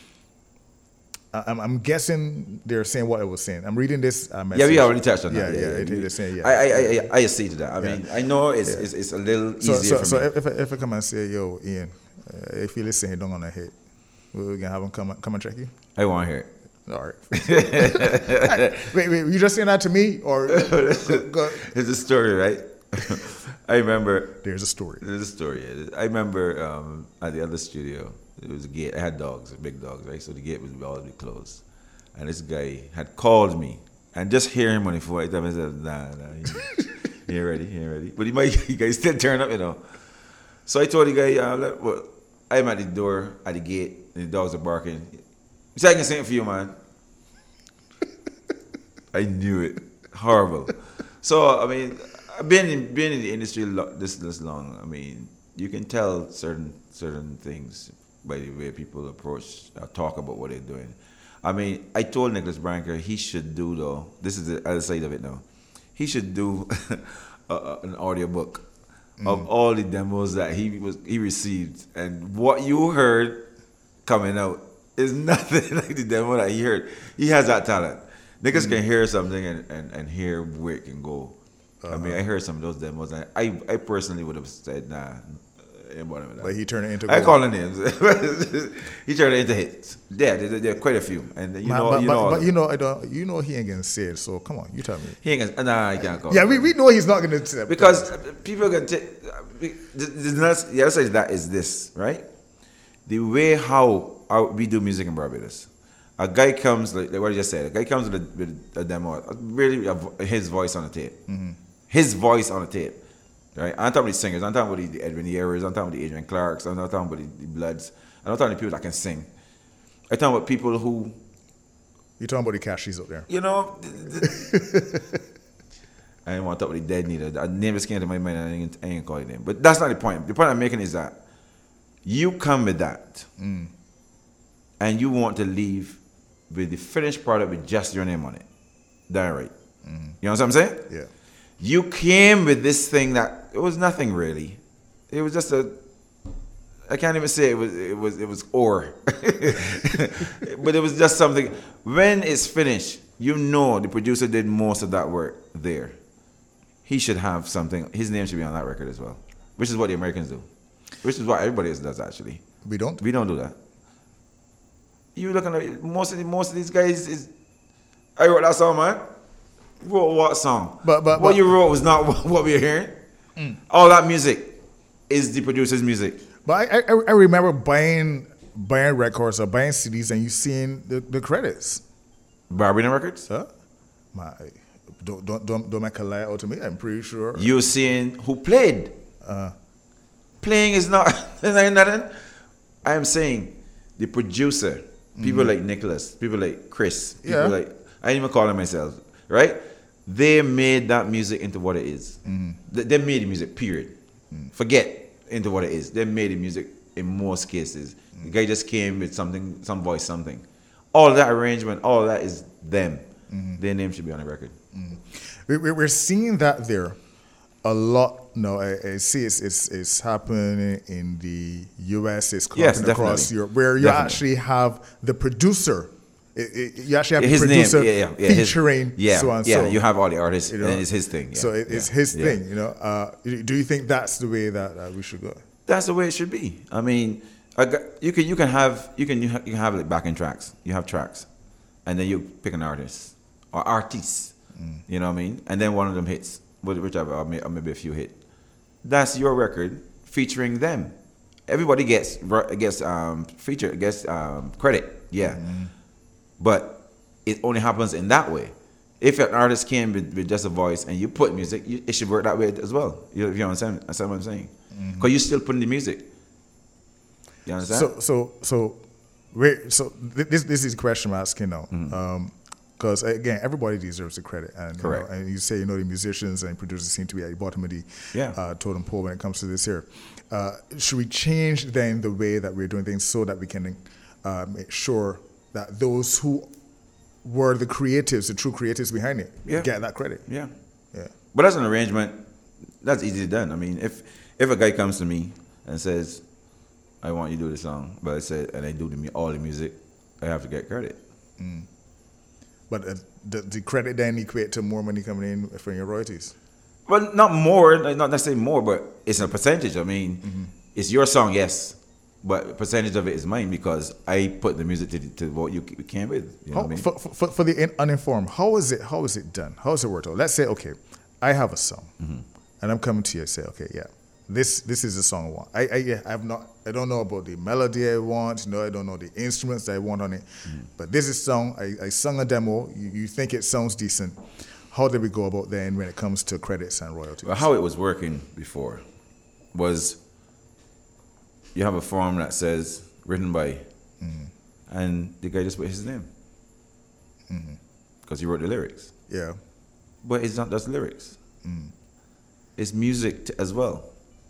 I'm, I'm guessing they're saying what I was saying. I'm reading this uh, message. Yeah, we already touched on yeah, that. Yeah, yeah, yeah. they're saying yeah. I, I, I, I see to that. I yeah. mean, I know it's, yeah. it's, it's a little so, easier so, for so me. So if I, if I come and say, yo, Ian, Uh, if you listen, he don't gonna hit. We're gonna have him come come and check you. I want to hear it. All right. wait, wait, you just saying that to me, or go, It's a story, right? I remember. there's a story. There's a story. I remember um, at the other studio, it was a gate. I had dogs, big dogs, right? So the gate was already closed, and this guy had called me, and just hearing him on the phone, I told myself, nah, nah, he, he ain't ready, he ain't ready. But he might, he guy still turn up, you know. So I told the guy, uh, like, well, I'm at the door, at the gate, and the dogs are barking. He said, I can sing it for you, man. I knew it. Horrible. So, I mean, I've been in, been in the industry lo- this this long. I mean, you can tell certain certain things by the way people approach, uh, talk about what they're doing. I mean, I told Nicholas Branker he should do, though, this is the other side of it now, he should do a, a, an audio book mm. of all the demos that he was he received. And what you heard coming out is nothing like the demo that he heard. He has that talent. Niggas mm. can hear something and, and, and hear where it can go. Uh-huh. I mean, I heard some of those demos, and I, I personally would have said, nah, ain't bothering with that. But he turned it into. I call the names. He turned it into hits. Yeah, there, there are quite a few, and you Man, know, but, you but, know, but you know, I don't. You know, he ain't gonna say it. So come on, you tell me. he ain't gonna. Nah, I can't call. Yeah, we, we know he's not gonna say it because people can take. The the other side of that is this, right? The way how, how we do music in Barbados. A guy comes, like, like what I just said, a guy comes with a, with a demo, really a, his voice on the tape. Mm-hmm. His voice on the tape. Right? I'm talking about the singers, I'm talking about the Edwin Yearers, I'm talking about the Adrian Clarks, I'm not talking about the, the Bloods, I'm not talking about the people that can sing. I'm talking about people who... You're talking about the cashies out there. You know... I didn't want to talk about the dead neither. The name just came to my mind and I ain't, I ain't call it name. But that's not the point. The point I'm making is that you come with that mm. and you want to leave with the finished product with just your name on it. That right. Mm-hmm. You know what I'm saying? Yeah. You came with this thing that it was nothing really. It was just a I can't even say it was it was it was ore. But it was just something. When it's finished, you know the producer did most of that work there. He should have something. His name should be on that record as well. Which is what the Americans do. Which is what everybody else does actually. We don't? We don't do that. You looking at most of the, most of these guys is. I wrote that song, man. You wrote what song? But but what but, you wrote was not what we're hearing. Mm. All that music is the producer's music. But I, I I remember buying buying records or buying C Ds and you seeing the, the credits. Barbarian Records? Huh? My don't don't don't don't make a lie out to me. I'm pretty sure. You're seeing who played. Uh, Playing is not nothing. I am saying the producer. People mm-hmm. like Nicholas, people like Chris, people yeah. like, I didn't even call them myself, right? They made that music into what it is. Mm-hmm. They, they made the music, period. Mm-hmm. Forget into what it is. They made the music in most cases. Mm-hmm. The guy just came with something, some voice, something. All that arrangement, all that is them. Mm-hmm. Their name should be on the record. Mm-hmm. We, we're seeing that there a lot. No, I, I see it's, it's it's happening in the U S. It's happening yes, across Europe, where you definitely. actually have the producer. It, it, you actually have his the producer name, yeah, yeah, yeah, featuring his, yeah, so and yeah, so. you have all the artists, you know? and it's his thing. Yeah, so it, it's yeah, his yeah. thing, you know. Uh, do you think that's the way that uh, we should go? That's the way it should be. I mean, I got, you can you can have you can you, ha- you can have like backing tracks. You have tracks, and then you pick an artist or artists. Mm. You know what I mean? And then one of them hits, whichever, or maybe a few hit. That's your record featuring them. Everybody gets gets um, feature gets um, credit, yeah, mm-hmm. but it only happens in that way. If an artist came with, with just a voice and you put music, you, it should work that way as well. You, you understand? That's what I'm saying. Because mm-hmm. you're still putting the music. You understand? So so so wait. So this this is a question I'm asking now. Mm-hmm. Um, Because again, everybody deserves the credit, and correct. You know, and you say you know the musicians and producers seem to be at the bottom of the yeah. uh, totem pole when it comes to this here. Uh, should we change then the way that we're doing things so that we can uh, make sure that those who were the creatives, the true creatives behind it, yeah. get that credit? Yeah, yeah. But that's an arrangement. That's easily done. I mean, if if a guy comes to me and says, "I want you to do the song," but I said, and I do the, all the music, I have to get credit. Mm. But uh, the, the credit then equate to more money coming in from your royalties? Well, not more, not necessarily more, but it's a percentage. I mean, mm-hmm. it's your song, yes, but percentage of it is mine because I put the music to, to what you came with. You know How, what I mean? for, for, for the in- uninformed, how is it? How is it done? How is it worked out? Let's say, okay, I have a song, Mm-hmm. and I'm coming to you and say, okay, yeah, this this is the song I want. I I, yeah, I have not. I don't know about the melody I want. You know, I don't know the instruments that I want on it. Mm-hmm. But this is song. I, I sung a demo. You, you think it sounds decent? How did we go about then when it comes to credits and royalties? Well, how it was working before was you have a form that says written by, Mm-hmm. and the guy just put his name because he wrote the lyrics. Yeah. But it's not just lyrics. Mm. It's music t- as well.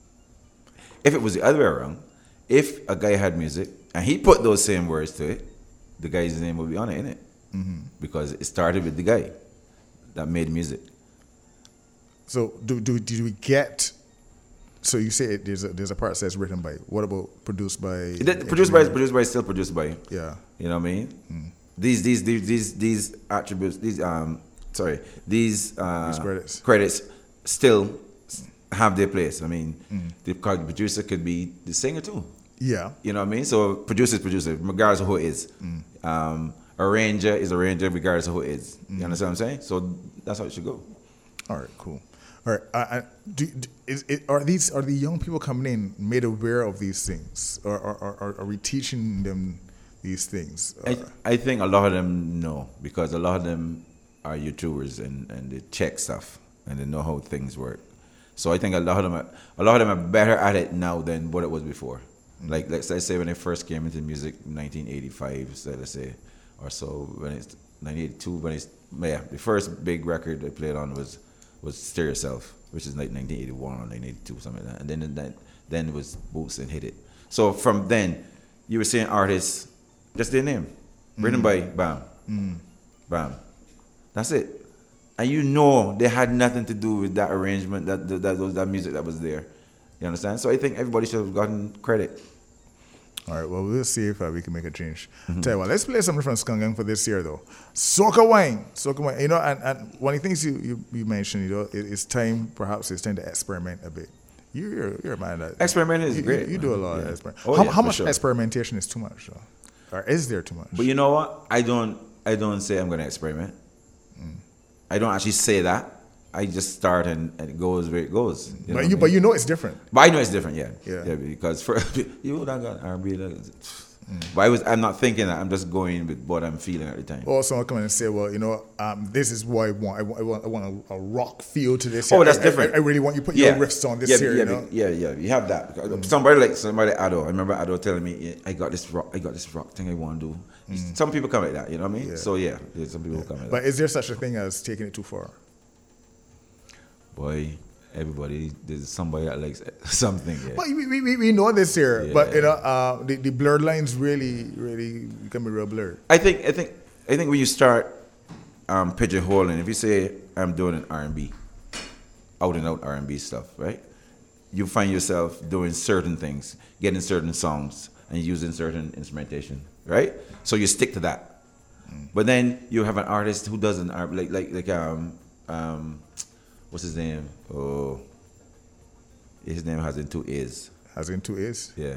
If it was the other way around, if a guy had music and he put those same words to it, the guy's name would be on it, innit? Mm-hmm. Because it started with the guy that made music. So do do do we get? So you say it, there's a there's a part that says written by. What about produced by? It- produced by, produced by, still produced by. Yeah. You know what I mean? These, these, these, these, these attributes, these, um, sorry, these, uh, These credits. credits still have their place. I mean, the co- producer could be the singer too. Yeah. You know what I mean? So producer is producer, regardless of who it is. Um, arranger is arranger, regardless of who it is. You understand what I'm saying? So that's how it should go. All right. Cool. All right. Uh, uh, do, do, is it, are these are the young people coming in made aware of these things, or or, or, or are we teaching them these things? Uh, I, I think a lot of them know because a lot of them are YouTubers and, and they check stuff and they know how things work. So I think a lot of them are, a lot of them are better at it now than what it was before. Mm-hmm. Like let's, let's say when I first came into music, nineteen eighty-five, so let's say, or so when it's nineteen eighty-two, when it's yeah, the first big record I played on was was Stir Yourself, which is like nineteen eighty-one or nineteen eighty-two, something like that. And then then then it was Boots and Hit It. So from then, you were seeing artists. Just their name. Written by Bam. Mm. Bam. That's it. And you know they had nothing to do with that arrangement, that that, that, that music that was there. You understand? So I think everybody should have gotten credit. All right, well, we'll see if uh, we can make a change. Tell you what, let's play something from Skunk Gang for this year, though. Soca Wine. Soca Wine. You know, and, and one of the things you, you, you mentioned, you know, it, it's time, perhaps it's time to experiment a bit. You, you're, you're a man that... Experimenting is you, great. You, you do a lot yeah. of experiment. Oh, how yeah, how for much sure. experimentation is too much, though? Or is there too much? But you know what? I don't I don't say I'm gonna experiment. Mm. I don't actually say that. I just start and, and it goes where it goes. You know but what you I mean? but you know it's different. But I know it's different, yeah. Yeah. Yeah, because for you would have got R and B. But I was I'm not thinking that. I'm just going with what I'm feeling at the time. Or someone come in and say, well, you know, um, this is what I want. I want, I want, I want a, a rock feel to this. Oh, here. that's I, different. I, I really want you to put yeah. your riffs on this yeah, here, yeah, you know? Yeah, yeah, you have that. Somebody like somebody like Ado. I remember Ado telling me, yeah, I got this rock, I got this rock thing I want to do. Some people come like that, you know what I mean? Yeah. So yeah, yeah, some people come like But that. is there such a thing as taking it too far? Boy, everybody, there's somebody that likes something. Yeah. Well, we, we, we- we know this here, Yeah. but you know, uh, the, the blurred lines really, really become real blurred. I think I think I think when you start um, pigeonholing, if you say I'm doing an R and B, out and out R and B stuff, right? You find yourself doing certain things, getting certain songs, and using certain instrumentation, right? So you stick to that. But then you have an artist who does an R like like like um um what's his name? Oh, his name has in two A's. As in two A's. Yeah.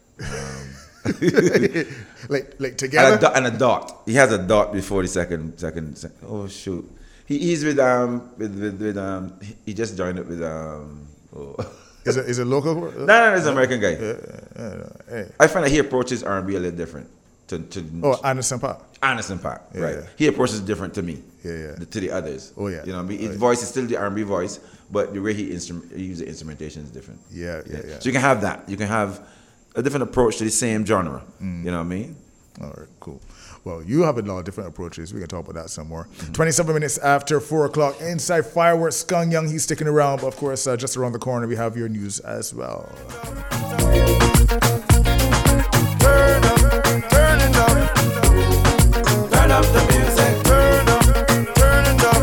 like like And a, together. dot, and a dot. He has a dot before the second, second. sec- Oh shoot! He, he's with um with, with, with um he- he just joined up with um. Oh. Is it is it local? no, no, he's an American guy. Hey. I find that he approaches R and B a little different to to Oh, Anderson Paak. Anderson Paak, Yeah, right? yeah. He approaches different to me. Yeah, yeah. To the others. Oh, yeah. You know what I mean? Oh, His yeah. voice is still the R and B voice, but the way he, instrum- he uses the instrumentation is different. Yeah, yeah, yeah. So you can have that. You can have a different approach to the same genre. Mm. You know what I mean? All right, cool. Well, you have a lot of different approaches. We can talk about that some more. twenty-seven minutes after four o'clock, inside Fireworks, Skunk Young, he's sticking around. But of course, uh, just around the corner, we have your news as well. Turn up, turn it up. Turn up the music. Turn up, turn it up.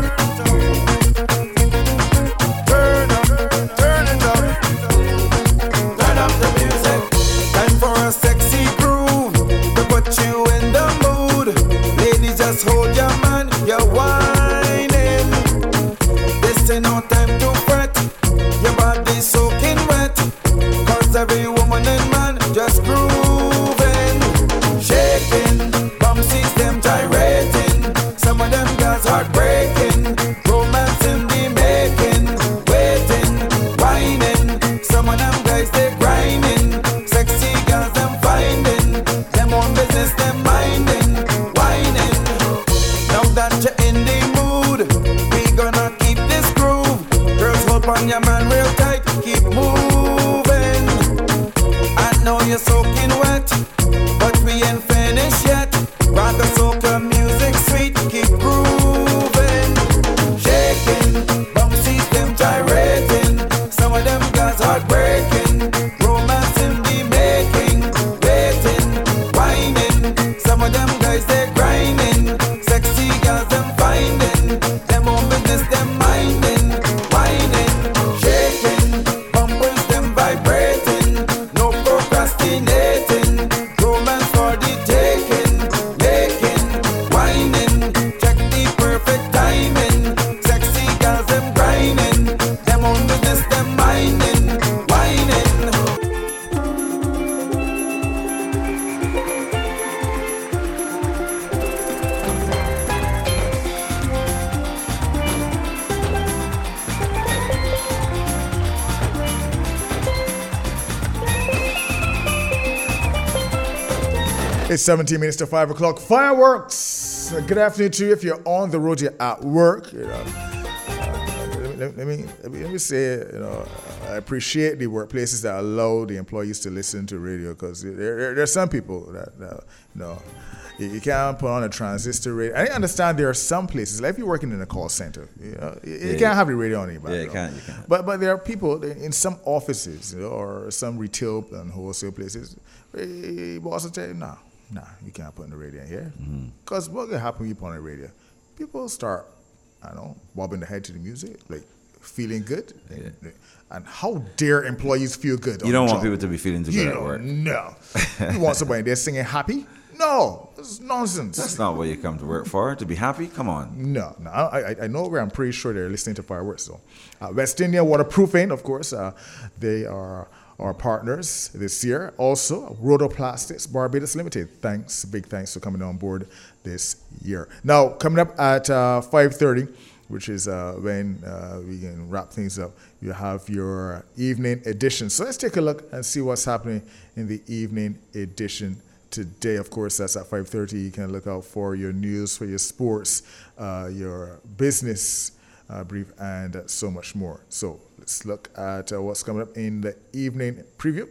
Turn up, turn it up. Turn up the music. Time for a sexy groove to put you in the mood. Ladies, just hold your man, you're whining. This ain't no time to fret. Your body's soaking wet. Cause every woman and man just groove. on your man real tight, keep moving. I know you're soaking wet, but we ain't finished yet. Rock the soca music sweet, keep grooving. Shaking, bouncy them gyrating. Some of them guys heartbreaking. Romance in the making, waiting, whining. Some of them guys they grinding. Sexy girls them finding. Them on business them minding, whining, shaking. Bumpers them vibrating. No procrastinating. Romance for the taking, making, whining. Check the perfect timing. Sexy girls them grinding. Them on business them minding, whining. It's seventeen minutes to five o'clock. Fireworks. Uh, Good afternoon to you. If you're on the road, you're at work. You know, uh, let, let me let me let me say, you know, I appreciate the workplaces that allow the employees to listen to radio because there, there, there are some people that, that you know. You you can't put on a transistor radio. I understand there are some places, like if you're working in a call center, you, know, you, you Yeah. can't have the radio on anybody. Yeah, you can't, you can't. But but there are people in some offices, you know, or some retail and wholesale places. eh, Boss will tell you, nah, nah, you can't put on the radio in here. Because what will happen when you put on the radio? People start, I don't know, bobbing their head to the music, like feeling good. Yeah. And how dare employees feel good? You on don't the want job? people to be feeling too You good at know, work. no. You want somebody there singing happy? No, it's nonsense. That's not what you come to work for. To be happy? Come on. No, no. I, I, I know where I'm pretty sure they're listening to fireworks. So, uh, West India Waterproofing, of course, uh, they are our partners this year. Also, Rotoplastics Barbados Limited. Thanks, big thanks for coming on board this year. Now, coming up at uh, five thirty, which is uh, when uh, we can wrap things up, you have your evening edition. So let's take a look and see what's happening in the evening edition today. Of course, that's at five thirty. You can look out for your news, for your sports, uh, your business uh, brief, and uh, so much more. So let's look at uh, what's coming up in the evening preview.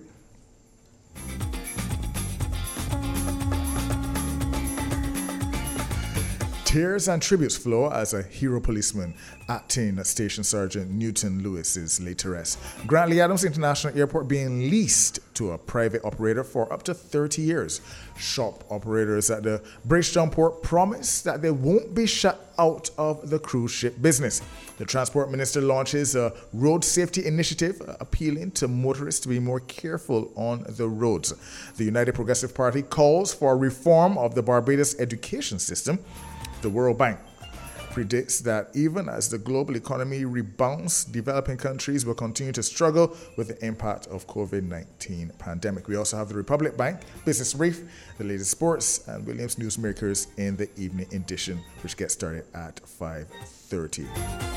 Tears and tributes flow as a hero policeman acting Station Sergeant Newton Lewis's late arrest. Grantley Adams International Airport being leased to a private operator for up to thirty years. Shop operators at the Bridgetown port promise that they won't be shut out of the cruise ship business. The Transport Minister launches a road safety initiative appealing to motorists to be more careful on the roads. The United Progressive Party calls for reform of the Barbados education system. The World Bank predicts that even as the global economy rebounds, developing countries will continue to struggle with the impact of COVID nineteen pandemic. We also have the Republic Bank, Business Brief, the latest sports, and Williams Newsmakers in the evening edition, which gets started at five thirty.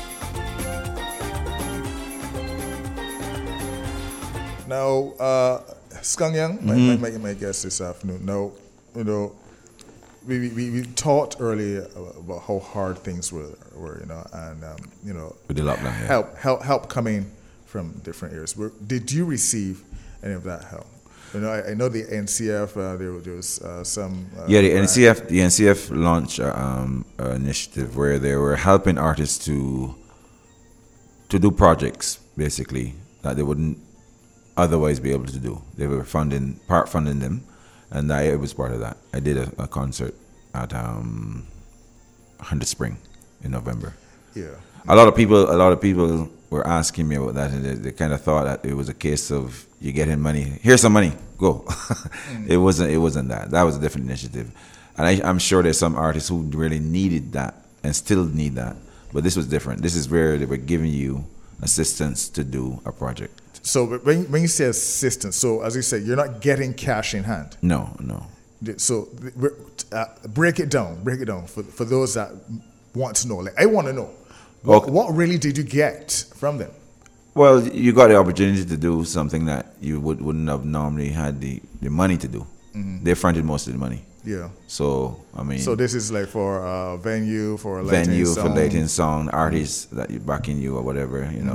Now, uh, Skang Young, my, my, my, my guest this afternoon. Now, you know, we, we, we talked earlier about how hard things were, were you know, and, um, you know, With the lockdown, yeah. help, help, help coming from different areas. Were, did you receive any of that help? You know, I, I know the N C F, uh, there, there was uh, some... Uh, Yeah, the N C F, the N C F launched um, an initiative where they were helping artists to to do projects, basically, that they wouldn't otherwise be able to do. They were funding, part funding them, and I was part of that. I did a, a concert at um, Hunter Spring in November. Yeah. A lot of people, a lot of people were asking me about that, and they, they kind of thought that it was a case of you getting money. Here's some money, go. It wasn't. It wasn't that. That was a different initiative, and I, I'm sure there's some artists who really needed that and still need that. But this was different. This is where they were giving you assistance to do a project. So when, when you say assistance, so as you said, you're not getting cash in hand. No, no. So uh, break it down, break it down for, for those that want to know. Like, I want to know, what, Okay. what really did you get from them? Well, you got the opportunity to do something that you would, wouldn't have normally had the, the money to do. Mm-hmm. They fronted most of the money. Yeah. So, I mean... So this is like for uh, venue, for lighting venue, sound. for lighting sound, artists that you backing you or whatever, you know.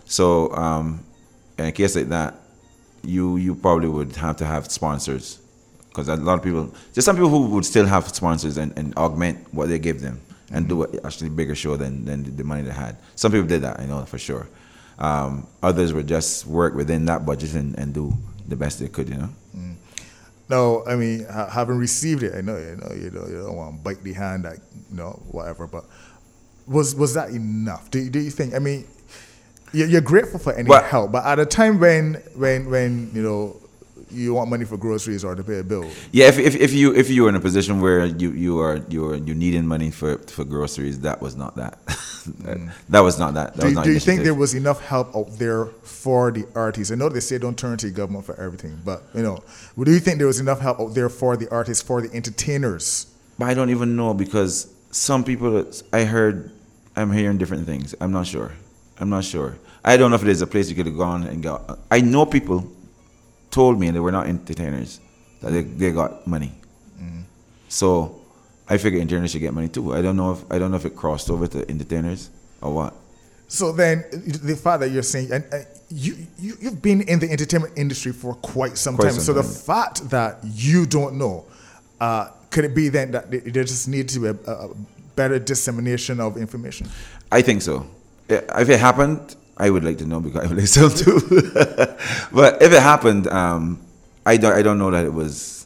So um, in a case like that, you you probably would have to have sponsors, because a lot of people, there's some people who would still have sponsors and, and augment what they give them and do a actually bigger show than, than the money they had. Some people did that, I know for sure. Um, others would just work within that budget and, and do the best they could, you know. Mm. No, I mean, ha- having received it, I know, you know, you know, you don't want to bite the hand, that, you know, whatever. But was was that enough? Do you, do you think? I mean, you're, you're grateful for any Well- help, but at a time when when when you know you want money for groceries or to pay a bill. Yeah, if, if if you if you were in a position where you you are you are you needing money for, for groceries, that was not that. Mm. That was not that. that Do, was you- not do you think initiative. there was enough help out there for the artists? I know they say don't turn to the government for everything, but you know, do you think there was enough help out there for the artists, for the entertainers? But I don't even know, because some people, I heard, I'm hearing different things. I'm not sure. I'm not sure. I don't know if there's a place you could have gone and got. I know people told me, and they were not entertainers, that they, they got money. Mm-hmm. So I figure entertainers should get money too. I don't know if I don't know if it crossed over to entertainers or what. So then, the fact that you're saying, and uh, you, you you've been in the entertainment industry for quite some Quite time. some so the time. fact that you don't know, uh, could it be then that there there just needs to be a, a better dissemination of information? I think so. If it happened, I would like to know, because I would like to too. But if it happened, um, I don't. I don't know that it was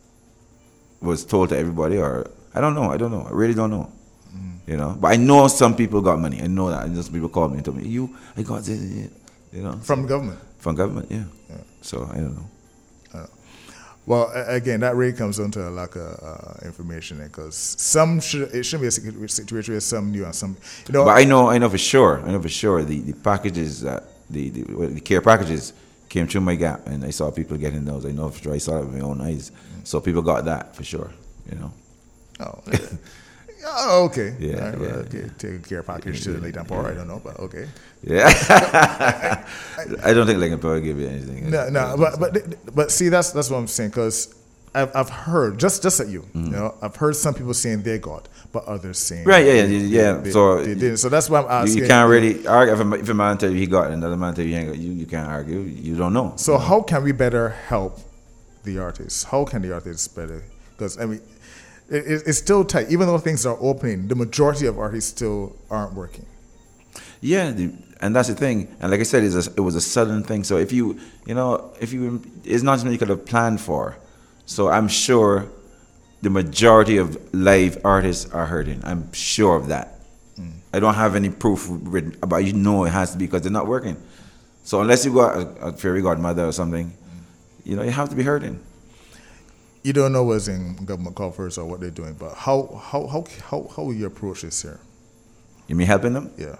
was told to everybody, or I don't know. I don't know. I really don't know. Mm. You know. But I know some people got money. I know that. And some people called me and told me, "You, I got this." You know. From the government? From government, yeah. Yeah. So I don't know. Well, a- again, that really comes down to a lack of uh, information, because some should it shouldn't be a situ- situation where some new and some, you know. But I know. I know for sure. I know for sure. The the packages that the the, what, the care packages came through my gap, and I saw people getting those. I know for sure. I saw it with my own eyes. Mm. So people got that for sure. You know. Oh, yeah. Oh, okay. Yeah, All right, well, yeah, okay. Take a care package to the late power. I don't know, but okay. Yeah. I don't think they can probably give you anything. No, no, but but but see, that's that's what I'm saying, because I've I've heard just just at you, you know, I've heard some people saying they got, but others saying Mm-hmm. Right, yeah, yeah, they- yeah. they- So they didn't. So that's why I'm You, asking. you can't really argue. If a, if a man tell you he got it, another man tell you he ain't got, you, you can't argue. You don't know. So how can we better help the artists? How can the artists better? Because I mean, it, it, it's still tight. Even though things are opening, the majority of artists still aren't working. Yeah, the, and that's the thing. And like I said, it's a, it was a sudden thing. So if you, you know, if you, it's not something you could have planned for. So I'm sure the majority of live artists are hurting. I'm sure of that. Mm. I don't have any proof written, but you know it has to be, because they're not working. So unless you got a, a fairy godmother or something, mm. you know, you have to be hurting. You don't know what's in government coffers or what they're doing, but how how how how, how will you approach this here? You mean helping them? Yeah.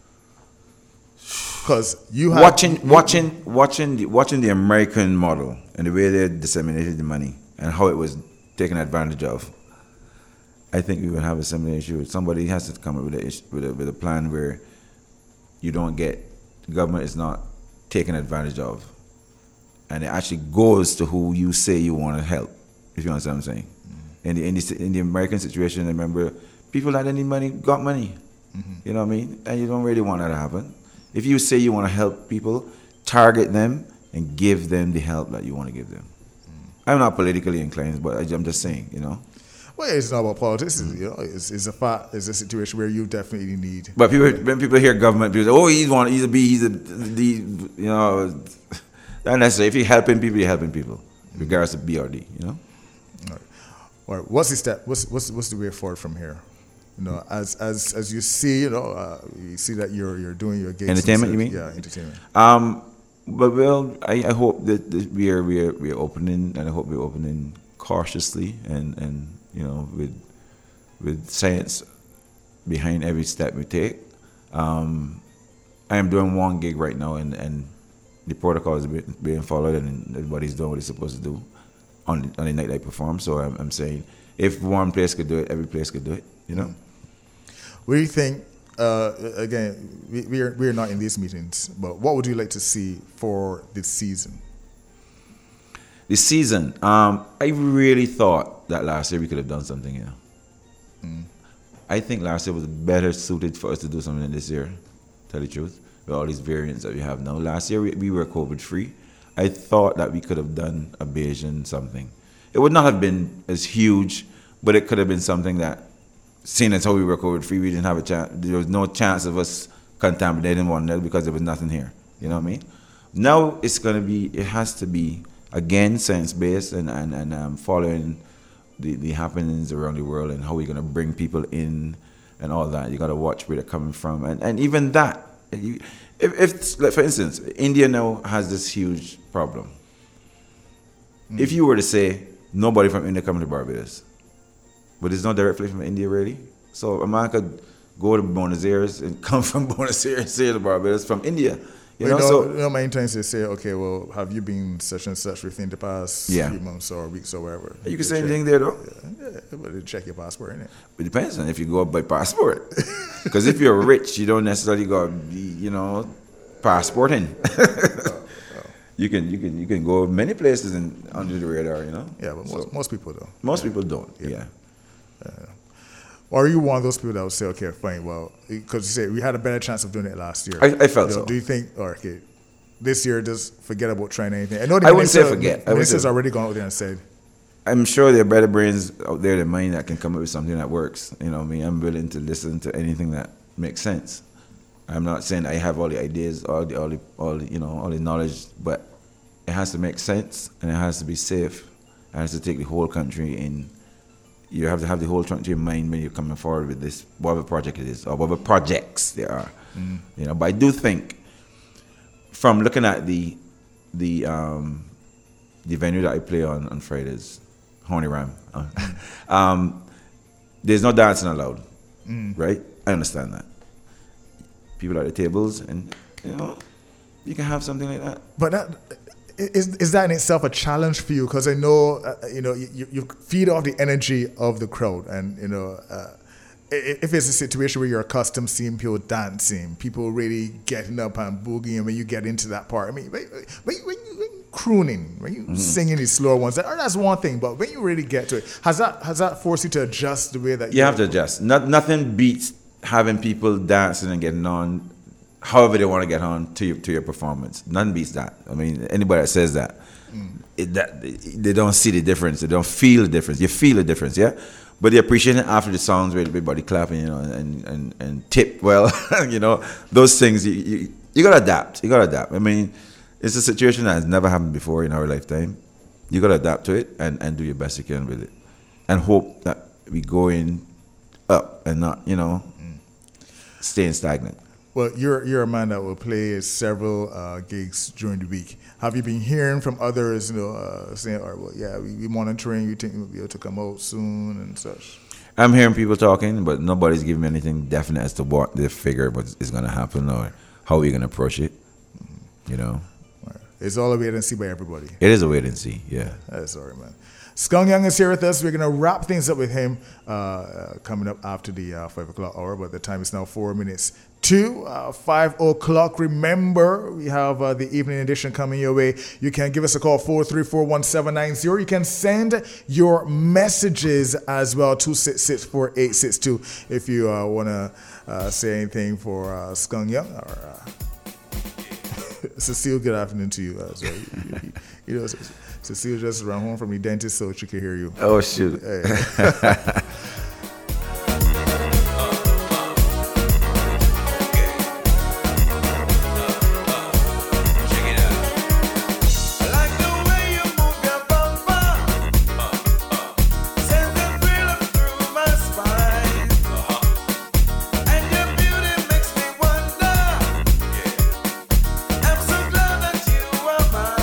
Because you have watching, you- watching, watching, the, watching the American model and the way they disseminated the money and how it was taken advantage of. I think we would have a similar issue. Somebody has to come up with a issue- with a, with a plan where you don't get, the government is not taken advantage of, and it actually goes to who you say you want to help. If you understand what I'm saying. Mm-hmm. In the in the in the American situation, remember, people that need money got money. Mm-hmm. You know what I mean? And you don't really want that to happen. If you say you want to help people, target them and give them the help that you want to give them. Mm. I'm not politically inclined, but I, I'm just saying, you know. Well, it's not about politics. It's, you know, it's, it's a fact. It's a situation where you definitely need. But people, when people hear government, people say, "Oh, he's one, he's a B, he's a D." You know, not necessarily. If you're helping people, you're helping people, regardless of B or D. You know. All right. All right. What's the step? What's what's what's the way forward from here? You know, as as as you see, you know, uh, you see that you're you're doing your gigs. Entertainment, and you stuff. mean? Yeah, entertainment. Um, but well, I, I hope that, that we are we are we are opening, and I hope we're opening cautiously and and you know with with science behind every step we take. Um, I am doing one gig right now, and and the protocol is being followed, and everybody's doing what it's supposed to do on the, on the night I perform. So I'm, I'm saying, if one place could do it, every place could do it. You know. What do you think? Uh, again, we, we are we are not in these meetings, but what would you like to see for this season? This season, um, I really thought that last year we could have done something here. Mm. I think last year was better suited for us to do something this year, tell the truth. with all these variants that we have now. Last year we, we were COVID free. I thought that we could have done a Bayesian something. It would not have been as huge, but it could have been something that, seeing as how we were COVID free, we didn't have a chance. There was no chance of us contaminating one another because there was nothing here. You know what I mean? Now it's gonna be. It has to be again science based and and and um, following the the happenings around the world and how we're gonna bring people in and all that. You gotta watch where they're coming from, and and even that. You, if, if like for instance, India now has this huge problem. Mm. If you were to say nobody from India coming to Barbados, but there's no direct flight from India really, so a man could go to Buenos Aires and come from Buenos Aires to Barbados from India. You know, you know, so you know, my intention is to say, okay, well, have you been such and such within the past Yeah. few months or weeks or whatever? you can say check- anything there though. Yeah, yeah, but they check your passport, innit? It depends on if you go up by passport. Because if you're rich, you don't necessarily go, be, you know, passporting. You can you can you can go many places and under the radar, you know. Yeah, but most, So, most people don't. most people don't. Yeah. Or are you one of those people that would say, okay, fine, well, because you say we had a better chance of doing it last year. I- I felt You know, so. Do you think, or okay, this year just forget about trying anything? I know the I wouldn't say minister- forget. I The would minister's say- already gone out there and said, I'm sure there are better brains out there than mine that can come up with something that works. You know what I mean? I'm willing to listen to anything that makes sense. I'm not saying I have all the ideas, all the, all the, all the, you know, all the knowledge, but it has to make sense and it has to be safe. It has to take the whole country in. You have to have the whole country in mind when you're coming forward with this, whatever project it is, or whatever projects there are. Mm. You know, but I do think, from looking at the, the, um, the venue that I play on on Fridays, Horny Ram, uh, um, there's no dancing allowed, mm. right? I understand that. People at the tables, and you know, you can have something like that. but that, is is that in itself a challenge for you? Because I know, uh, you know, you, you feed off the energy of the crowd, and you know, uh, i- if it's a situation where you're accustomed seeing people dancing, people really getting up and boogieing, when you get into that part, I mean, when, when, when you when you crooning, when you mm-hmm. singing these slower ones, that, that's one thing. But when you really get to it, has that has that forced you to adjust the way that You have to adjust. Not, nothing beats having people dancing and getting on however they want to get on to your, to your performance. Nothing beats that. I mean, anybody that says that, mm. it, that, they don't see the difference. They don't feel the difference. You feel the difference, yeah? But they appreciate it after the songs where everybody clapping, you know, and, and, and tip well, you know, those things, you, you, you got to adapt. You got to adapt. I mean, it's a situation that has never happened before in our lifetime. You got to adapt to it and, and do your best you can with it. And hope that we go in up and not, you know, staying stagnant. Well, you're you're a man that will play several uh, gigs during the week. Have you been hearing from others, you know, uh, saying, "All right, well, yeah, we, we monitoring. You think we'll be able to come out soon and such?" I'm hearing people talking, but nobody's giving me anything definite as to what they figure what is going to happen or how we're going to approach it. Mm-hmm. You know, right. It's all a wait and see by everybody. It is a wait and see. Yeah, that's all right, man. Skung Young is here with us. We're going to wrap things up with him uh, uh, coming up after the uh, five o'clock hour, but the time is now four minutes to uh, five o'clock. Remember, we have uh, the evening edition coming your way. You can give us a call, four three four, one seven nine zero. You can send your messages as well, two six six, four eight six two, if you uh, want to uh, say anything for uh, Skung Young. Or, uh, Cecile, good afternoon to you as well. You, you, you know, Cecile just ran home from the dentist so she could hear you. Oh, shoot. Hey.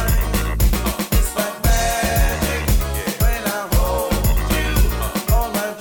When I hold you, all my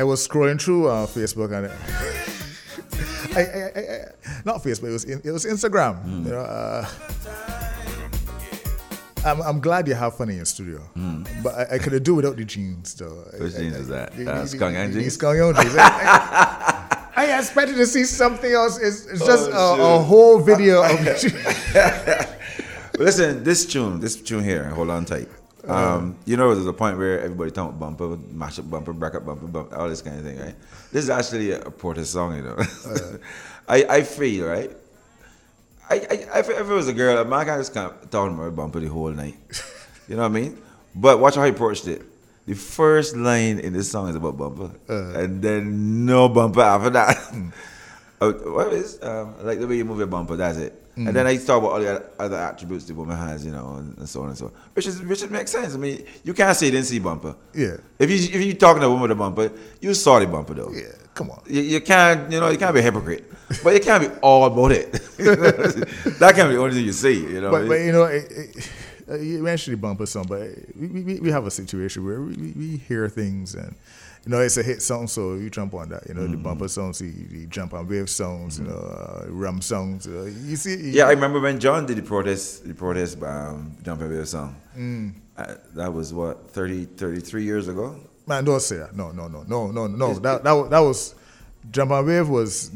I was scrolling through uh, Facebook and I, I, I, I, not Facebook, it was in, it was Instagram. Mm. You know, uh, I'm, I'm glad you have fun in your studio, Mm. but I, I could do without the jeans though. Which I, jeans I, is that? the- Uh, the- Skunk Young the- the jeans? Skunk Young jeans. I, I, I expected to see something else. It's, it's just Oh, a, a shoot. whole video of. Listen, this tune, this tune here, hold on tight. Um, you know, there's a point where everybody talk about bumper, mash up bumper, bracket up bumper, bumper, all this kind of thing, right? This is actually a Porter song, you know. I, I feel, right? I, I, if, if it was a girl, a man can't just kind of talking about bumper the whole night. You know what I mean? But watch how he approached it. The first line in this song is about bumper, Uh. and then no bumper after that. Uh, what is um, like the way you move your bumper? That's it. Mm. And then I talk about all the other attributes the woman has, you know, and, and so on and so on. Which is which makes sense. I mean, you can't say you didn't see bumper. Yeah. If you if you talking to a woman with a bumper, you saw the bumper though. Yeah, come on. You, you can't, you know, you can't be a hypocrite, but you can't be all about it. That can't be the only thing you see, you know. But, but you know, it, it, uh, you mentioned the bumper song, but we, we, we have a situation where we, we, we hear things and, you know, it's a hit song, so you jump on that. You know, Mm-hmm. the bumper songs, you, you jump on wave songs, you know, uh, rum songs. Uh, you see? You, Yeah, I remember when John did the protest, the protest um, jumping wave song. Mm. Uh, that was what thirty, thirty-three years ago. Man, don't say that. No, no, no, no, no, no. That that was, that was Jump on Wave was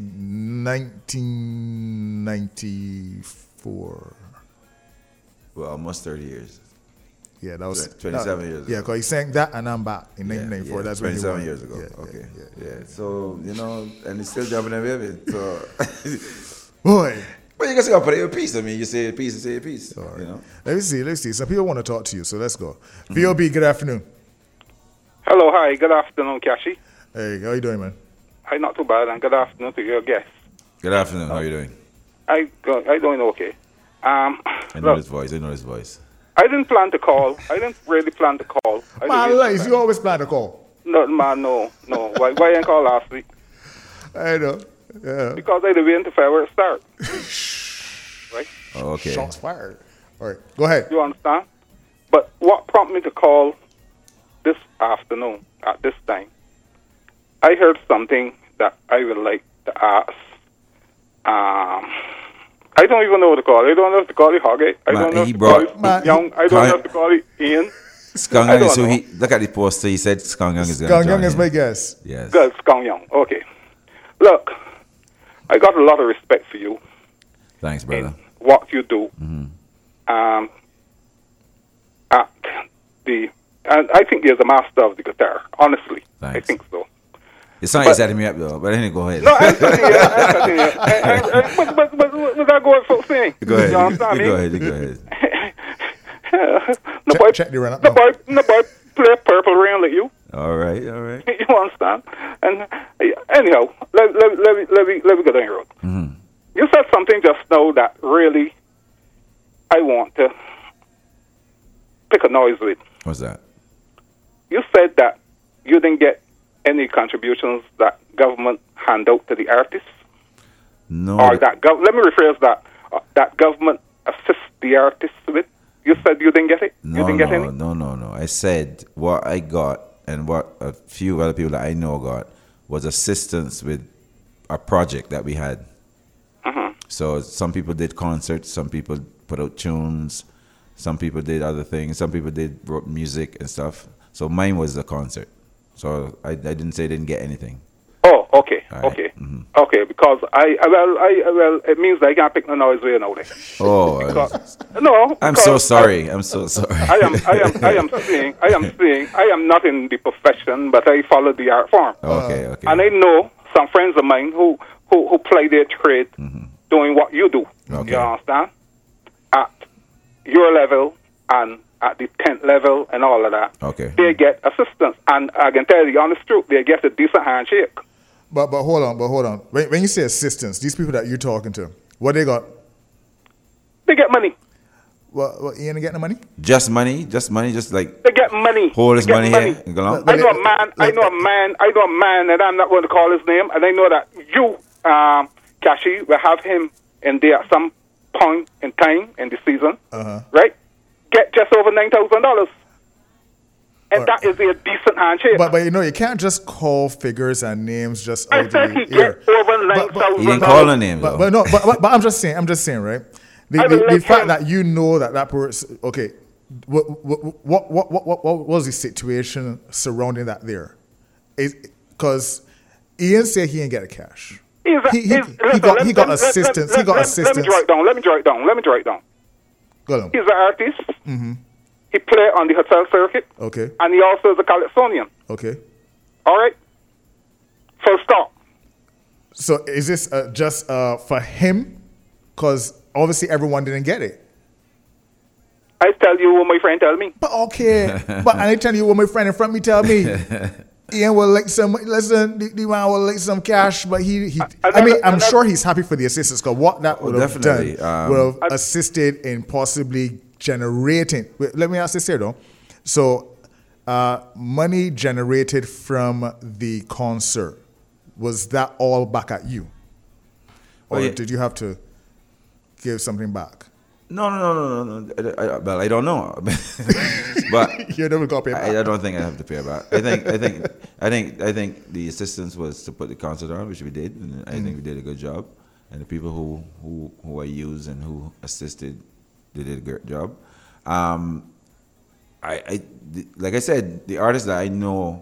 nineteen ninety-four. Well, almost thirty years. Yeah, that was twenty-seven that, years ago. Yeah, because he sang that and I'm back in Yeah, nineteen ninety-four. yeah, That's when he twenty-seven won. years ago. Yeah, okay, yeah, yeah, yeah. So you know, and he's still jumping and waving. So, Boy. well, you guys gotta put your piece. I mean, you say a piece, you say a piece. All right. You know. Let me see. Let's see. Some people want to talk to you, so let's go. Mm-hmm. V O B, good afternoon. Hello, hi, good afternoon, Kashi. Hey, how you doing, man? Hi, not too bad, and good afternoon to your guests. Good afternoon. How are you doing? I go, I doing okay. Um, I know look, his voice. I know his voice. I didn't plan to call. I didn't really plan to call. I My didn't really life, plan. you always plan to call. No, man, no, no. Why, why you didn't call last week? I know. Yeah. Because I didn't wait until February start. Right? Oh, okay. Shots fired. All right, go ahead. You understand? But what prompted me to call this afternoon at this time? I heard something that I would like to ask. Um, I don't even know what to call it. I don't know if to call it Hoggy. I Man, don't know he if to brought- call it Man, Young. I don't Hi- know if to call it Ian. Skunk I Young. don't So know. he look at the poster. He said Skunk Young is going Gang to Young join is him. my guess. Yes. Good, Skong Young. Okay. Look, I got a lot of respect for you Thanks, in brother. what you do. Mm-hmm. Um, at the, and I think you're the master of the guitar. Honestly, I Thanks. think so. It's not But- setting me up though. But anyway, go ahead. No, I'm continue. I'm continue. I, I, I, but, but, but, but that go for thing. go ahead. You You, understand you me? go ahead. You go ahead. The Check- boy, check the run up the now. boy, the boy play Purple Rain like you. All right. All right. You understand? And uh, anyhow, let, let, let, me, let, me, let me go down the road. Mm-hmm. You said something just now that really I want to pick a noise with. What's that? You said that you didn't get any contributions that government hand out to the artists, No. or that gov- let me rephrase that uh, that government assists the artists with. You said you didn't get it. you No, didn't get no, any. no, no, no. I said what I got and what a few other people that I know got was assistance with a project that we had. Mm-hmm. So some people did concerts, some people put out tunes, some people did other things, some people did wrote music and stuff. So mine was a concert. So I, I didn't say I didn't get anything. Oh, okay, All right. okay, Mhm. okay. Because I I- well I I- well it means that I can't pick no noise with you now. Then. Oh, Because, no, I'm because so sorry. I'm so sorry. I am I am I am saying I am saying I am not in the profession, but I follow the art form. Okay, okay. And I know some friends of mine who, who, who play their trade doing what you do. Okay. You understand? At your level and at the tenth level and all of that. Okay. They get assistance. And I can tell you the honest truth, they get a decent handshake. But but hold on, but hold on. When, when you say assistance, these people that you're talking to, what they got? They get money. What, what Ian getting the money? Just money, just money, just like They get money. hold his They get money, here and go along. But- I know a man. I know a man. I know a man, and I'm not going to call his name. And I know that you, um, Kashi, will have him in there at some point in time in the season, Uh-huh. right? Get just over nine thousand dollars. and that is a decent handshake. But but you know you can't just call figures and names just I out said of he the air. get over nine But- but- thousand. He didn't call a name But, though. but no, but, but, but I'm just saying, I'm just saying, right? The, I the, will the let fact him- that you know that that person, okay, what what what what what, what, what was the situation surrounding that there? Because Ian said he didn't get the cash. He's a, He- he- he's, he listen, got- let- he got let- let- assistance. let- He got let- assistance. Let me draw it down. Let me draw it down. Let me draw it down. Go on. He's an artist. Mm-hmm. He played on the hotel circuit, Okay, and he also is a Calypsonian. okay. All right. Full stop. So is this uh, just uh, for him? Because obviously everyone didn't get it. I tell you what my friend tell me. But okay, but I tell you what my friend in front of me tell me. Ian will like some, listen, the, the man will like some cash, but he, he I mean, I'm sure he's happy for the assistance because what that would have definitely, done um, would have assisted in possibly generating. Wait, let me ask this here though. So, uh, money generated from the concert, was that all back at you? Or Well, yeah. did you have to give something back? No, no, no, no, no. no. I, I, well, I don't know, but You never got paid back. I, I don't think I have to pay back. I think, I think, I think, I think the assistance was to put the concert on, which we did, and I think we did a good job. And the people who who who I used and who assisted, they did a great job. Um, I, I, the- like I said, the artists that I know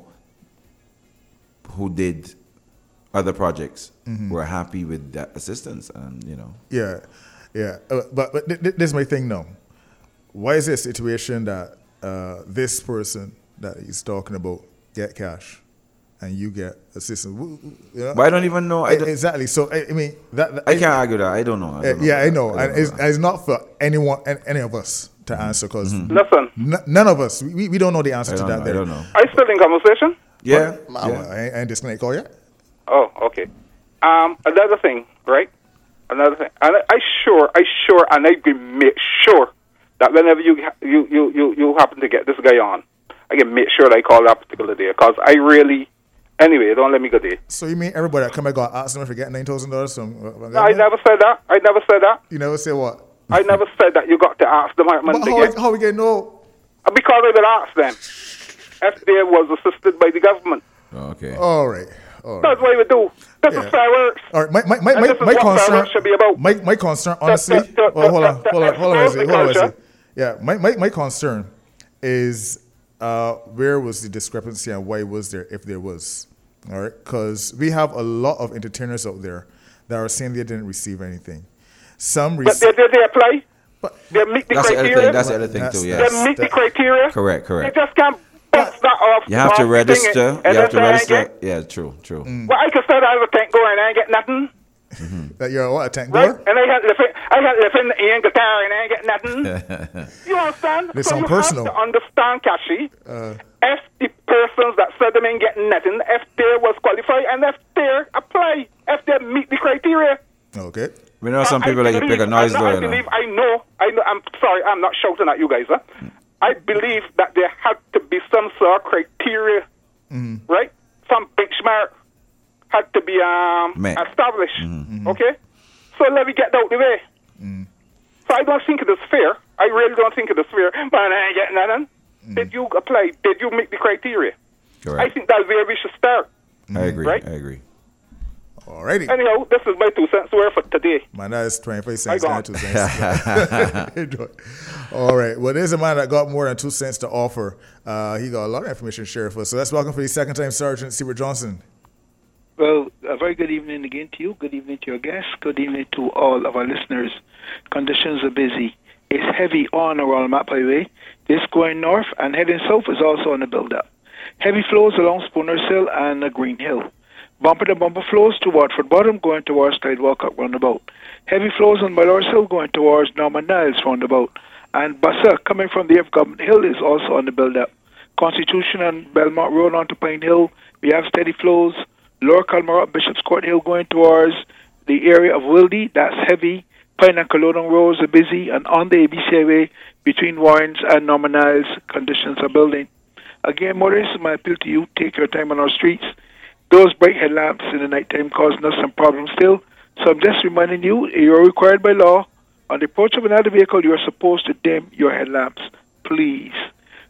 who did other projects were happy with that assistance, and you know. Yeah, yeah. Uh, but but th- th- this is my thing now. Why is there a situation that uh, this person that he's talking about get cash and you get assistance? Woo- woo- You know? But I don't even know. I, E- don't, exactly. So I, I mean that. that I can't argue that. I don't know. I uh, don't know yeah, I that. know, don't and know it's, that. it's not for anyone, an- any of us to answer because Listen, none of us we, we don't know the answer I to don't that. know. I there. don't know. are you still in conversation? Yeah. Ah, yeah. well, I, ain't- I ain't disconnect call yet. Oh, okay. Um, another thing, right? Another thing, and I, I sure, I sure, and I can make sure that whenever you ha- you, you you you happen to get this guy on, I can make sure that I call that particular day because I really, anyway, don't let me go there. So you mean everybody that come and go ask them if you get nine thousand dollars from? uh, No, I never said that. I never said that. You never say what? I never said that you got to ask them how much But they how, get. how we get no? Because I will ask them. F D A was assisted by the government. Oh, okay. All right. All right. That's what we do. This Yeah. is fireworks. All right, my my my And my, this is my what concern fireworks should be about. My my concern, honestly. the- the- well, hold on, the- hold on, hold on, expose Wesley, the hold on, Wesley. culture. Yeah, my, my my concern is uh, where was the discrepancy and why was there if there was, all right? Because we have a lot of entertainers out there that are saying they didn't receive anything. Some But received. they, they, they apply. But They meet the That's the other criteria. thing. That's the other thing That's- too. that's- Yes. They meet the that- criteria. Correct. You Correct. just can't bust that off. You have off to the thing register. and You have then to say, I register. get- Yeah. True. True. Well, I could say that I was a tank goer and I ain't get nothing. that you're what, a tank Right? goer? And I had left I had left in the Ian guitar and I ain't get nothing. You understand? They so sound you personal. have to understand, Kashi. Uh, if the persons that said them ain't getting nothing, if they was qualified and if they apply, if they meet the criteria. Okay. We know some I people like to believe- pick a noise I, though. I You know. believe, I know, I know, I'm sorry, I'm not shouting at you guys. Huh? I believe that there had to be some sort of criteria, right? Some benchmark had to be um, Met. established, okay? So let me get that out the way. So I don't think it is fair. I really don't think it is fair, but I ain't getting nothing. Did you apply? Did you meet the criteria? I Correct. think that's where we should start. I agree. right? I agree. Alrighty. Anyhow, this is my two cents worth for today. Man, that is twenty-five cents, I not got- two cents. Enjoy. All right. Well, there's a man that got more than two cents to offer. Uh, he got a lot of information to share for us. So let's welcome for the second time Sergeant Stewart Johnson. Well, a very good evening again to you. Good evening to your guests. Good evening to all of our listeners. Conditions are busy. It's heavy on around Map Highway. This going north and heading south is also on the build-up. Heavy flows along Spooner's Hill and uh, Green Hill. Bumper-to-bumper flows to Watford Bottom going towards Tidewalk roundabout. Heavy flows on Mallore's Hill going towards Norman Niles roundabout. And Bussa coming from the F Government Hill is also on the build-up. Constitution and Belmont Road onto Pine Hill, we have steady flows. Lower Culmer up Bishop's Court Hill going towards the area of Wildy, that's heavy. Pine and Culloden roads are busy, and on the A B C Highway between Warrens and Norman Niles, conditions are building. Again, motorists, my appeal to you, take your time on our streets. Those bright headlamps in the nighttime causing us some problems still, so I'm just reminding you, you're required by law, on the approach of another vehicle, you are supposed to dim your headlamps, please.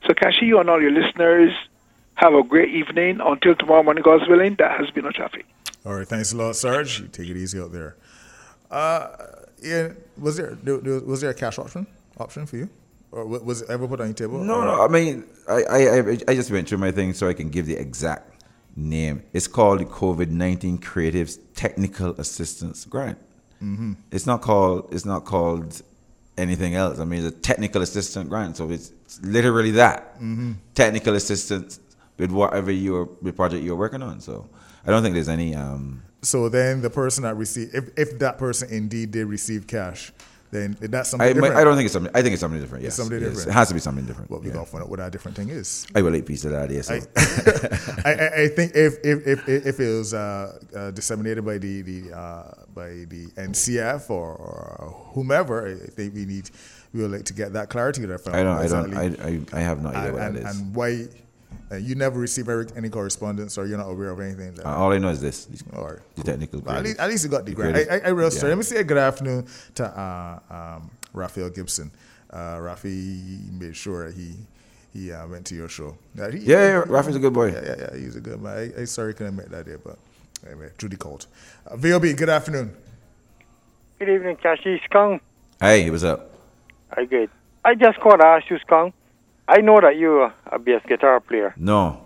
So, Kashi, you and all your listeners, have a great evening. Until tomorrow morning, God's willing, that has been No Traffic. All right, thanks a lot, Sarge. You take it easy out there. Uh, yeah, was there, there was there a cash option option for you, or wa- was it ever put on your table? No, Or- no. I mean, I, I, I, I just went through my thing so I can give the exact name. It's called the COVID nineteen Creatives Technical Assistance Grant. Mm-hmm. It's not called. It's not called anything else. I mean, it's a technical assistant grant, so it's, it's literally that mm-hmm. technical assistance with whatever your the project you're working on. So I don't think there's any. Um, So then the person that received, if, if that person indeed did receive cash, then that's something I, different. I don't think it's something. I think it's something different. Yes, It's something Yes. different. It has to be something different. Well, we're yeah. going to find out what that different thing is. I will eat piece of that. Yes. So. I, I, I think if if if, if it was uh, uh, disseminated by the the uh, by the N C F or, or whomever, I think we need we would like to get that clarity there. From I don't. I exactly. don't. I, I I have no idea and, what and, that is. and why uh, you never receive any, any correspondence, or you're not aware of anything. That, Uh, all I know is this: or the technical. well, at, least, creative. at least you got the The grant. creative. I, I, I real Yeah. sorry. Let me say a good afternoon to uh, um, Raphael Gibson. Uh, Rafi made sure he he uh, went to your show. Uh, he, Yeah, yeah, Rafi's a good boy. Yeah, yeah, yeah, he's a good man. I, I sorry couldn't make that day, but anyway, Judy called. Uh, V O B, good afternoon. Good evening, Kashi. Skung. Hey, what's up? I good. I just called to ask you, Skung. I know that you're a bass guitar player. No,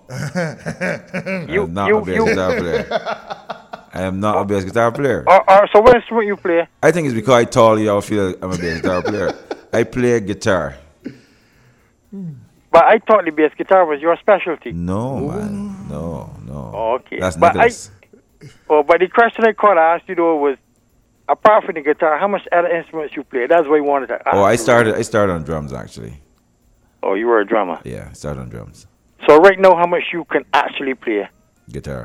You, I'm not you, a bass you, guitar player. I am not a bass guitar player. Or, or, so what instrument you play? I think it's because I told you I feel I'm a bass guitar player. I play guitar. But I thought the bass guitar was your specialty. No, man. No, no. Oh, okay. That's But I- Nicholas. Oh, but the question I called to ask you though was, apart from the guitar, how much other instruments you play? That's what I wanted to ask. Oh, I you. started. I started on drums actually. Oh, you were a drummer. Yeah, I started on drums. So right now, how much you can actually play? Guitar.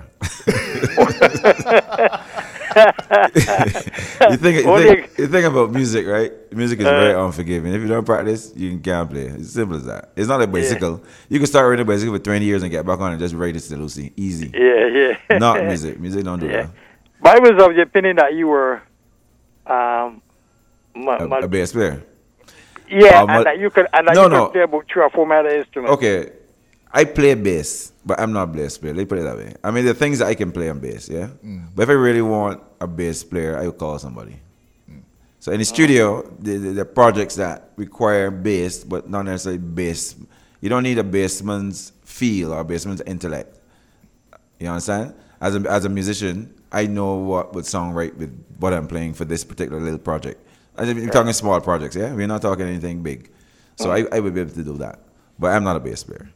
you think you What think, do you think about music, right? Music is Uh, very unforgiving. If you don't practice, you can't play. It's simple as that. It's not a bicycle. You can start riding a bicycle for twenty years and get back on and just ride it to Lucy. Easy. Yeah, yeah. Not music. Music don't do Yeah. that. But I was of the opinion that you were, um, ma- A, ma- a bass player. yeah, uh, ma- and that you could, and that No, you no. could play about three or four other instruments. Okay, I play bass, but I'm not a bass player. Let me put it that way. I mean, the things that I can play on bass, yeah. But if I really want a bass player, I will call somebody. So in the studio, the, the, the projects that require bass, but not necessarily bass, you don't need a bassman's feel or a bassman's intellect. You understand? As a, as a musician, I know what would sound right with what I'm playing for this particular little project. I'm talking small projects, yeah? We're not talking anything big. So I, I would be able to do that. But I'm not a bass player.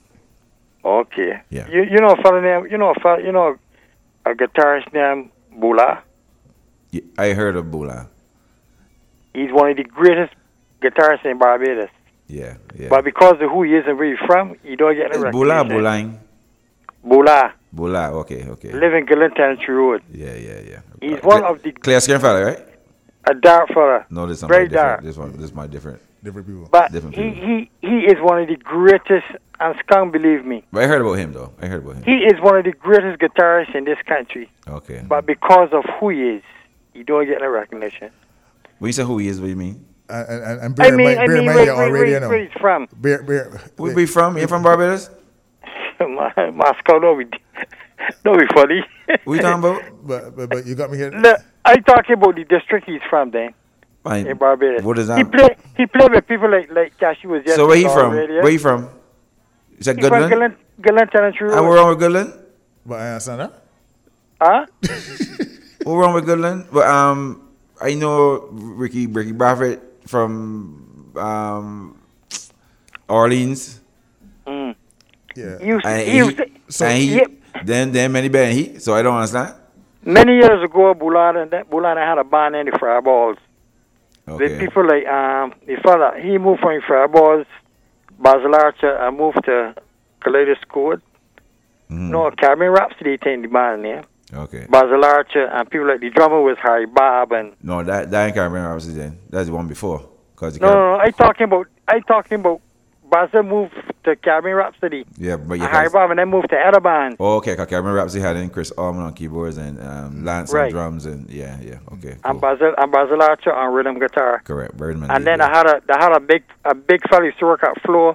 Okay. Yeah. You you know a fella name you know a fella, you know a guitarist named Bula. Yeah, I heard of Bula. He's one of the greatest guitarists in Barbados. Yeah, yeah. But because of who he is and where he's from, he don't get any It's Bula, recognition. Bulaing. Bula. Bula, okay, okay. Live in Gillington Road. Yeah, yeah, yeah. He's Uh, one Cle- of the Clear skin fella, right? a dark fella. No, this is Very my different. dark. This one, this is my different. Different people. But Different he, people. he he is one of the greatest, and Skunk, believe me, But I heard about him though. I heard about him. he is one of the greatest guitarists in this country. Okay. But because of who he is, he don't get any recognition. When you say who he is, what do you mean? And, and, and, and I bear in mean, mind, I bear in mean, mind where, you're where, already, where, you where know. he's from. Bear, bear, Where we from? You from Barbados? Ma- Moscow, don't be, don't be funny. What you talking about? but, but, but you got me here. No, I talking about the district he's from, then. Fine. In Barbados. What is that? He play he play with people like like Cashy was just So where he on from? radio. Where you from? You said He from Goodland? Gillin- Gillington and True. And we're wrong with Goodland? But I understand that. Huh? What wrong with Goodland? But um, I know Ricky Ricky Bradford from um, Orleans. Mm. Yeah. He used, And he he, used to- So- and he Yep. then then many better than he. So I don't understand. many years ago, Bulana and that Bulana had a band in the Fireballs. Okay. With people like um the fella, he moved from Fireballs, Basil Archer, and moved to Kaleidoscope. Mhm. No, Caribbean Rhapsody in the band name. Okay. Basil Archer and people like the drummer was Harry Bob and No, that that ain't Caribbean Rhapsody then. That's the one before. Cause the no, Carib- no, no, I talking about I talking about Basil moved to Caribbean Rhapsody. Yeah, but And yeah. Harry 'cause- Bob and then moved to other band. Oh, okay, cause Caribbean Rhapsody had in Chris Allman on keyboards and um, Lance on Right. drums and yeah, yeah. Okay. And Cool. Basil and Basil Archer on rhythm guitar. Correct. Birdman. And yeah, then yeah. I had a I had a big a big fella used to work at Floor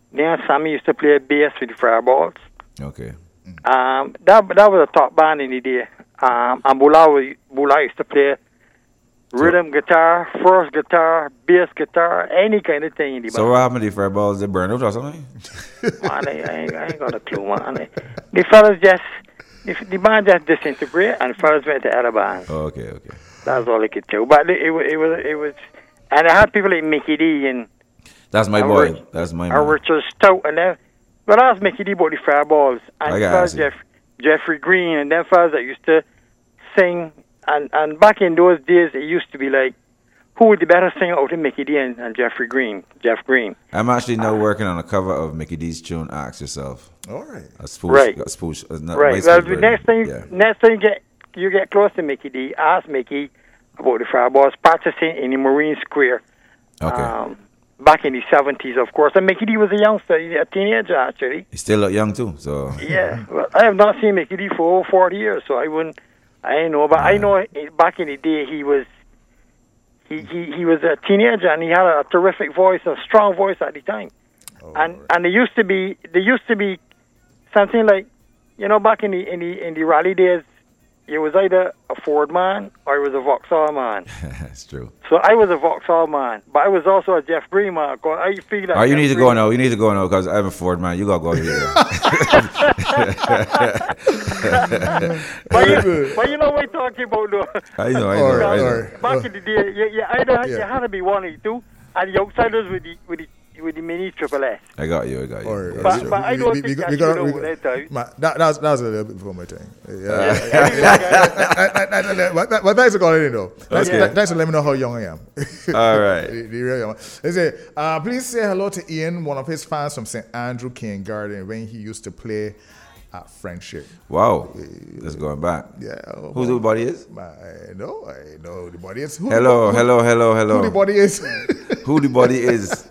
Then Sammy used to play bass with the Fireballs. Okay. Um, that that was a top band in the day. Um, and Bula, was- Bula used to play rhythm guitar, first guitar, bass guitar, any kind of thing in the So band. what happened to the Fireballs? They burned out or something? Man, I, I, ain't- I ain't got a clue, man. The fellas just, the, the band just disintegrated, and the fellas went to other bands. Oh, okay, okay. That's all I could tell. But it, it, wa- it was, it was, and I had people like Mickey D and, That's my and boy. Rich- That's my and man. Richard Stout, and then, but I was Mickey D about the Fireballs, and I the got fellas you. Jeff, Jeffrey Green, and them fellas that used to sing, and, and back in those days, it used to be like, who would the better singer out of Mickey D and, and Jeffrey Green, Jeff Green? I'm actually now working on a cover of Mickey D's tune, Ask Yourself. All right. A spoof. Right. A spoof. A not Right. white Well, spoof the version. next thing, Yeah. next thing you get, you get close to Mickey D, ask Mickey about the Fireballs practicing in the Marine Square. Okay. Um, back in the seventies, of course. And Mickey D was a youngster, a teenager, actually. He still look young too, so. Yeah. Well, I have not seen Mickey D for over forty years, so I wouldn't, I ain't know. But I know eh, back in the day he was, he, he, he was a teenager and he had a terrific voice, a strong voice at the time. Oh, and all right. and there used to be there used to be something like, you know, back in the in the in the rally days, it was either a Ford man or it was a Vauxhall man. That's true. So I was a Vauxhall man, but I was also a Jeff Green man. 'Cause I feel that. Oh, you Jeff need to Green- go now. You need to go now because I'm a Ford man. You gotta go here. But you, but you know what I'm talking about, though. I know, I know, All I right, know. all right. Back in the day, you, you either you Yeah. had to be one or two, and the outsiders with the with the with the mini triple S. I got you, I got you. All right. That's But- true. but I don't think we, I we should got, know we, that time. my, that, that, was, that was a little bit before my time. Yeah. Yeah. but, but, but thanks for calling in, though. Thanks, Okay. thanks for letting me know how young I am. All right. The- the real young. They say, uh, please say hello to Ian, one of his fans from Saint Andrew King Garden, when he used to play at Friendship. Wow. That's going back. Yeah. oh, Who the body is? I know, I know who the body is. Who Hello, the, hello, hello, Who the hello. body is? Who the body is?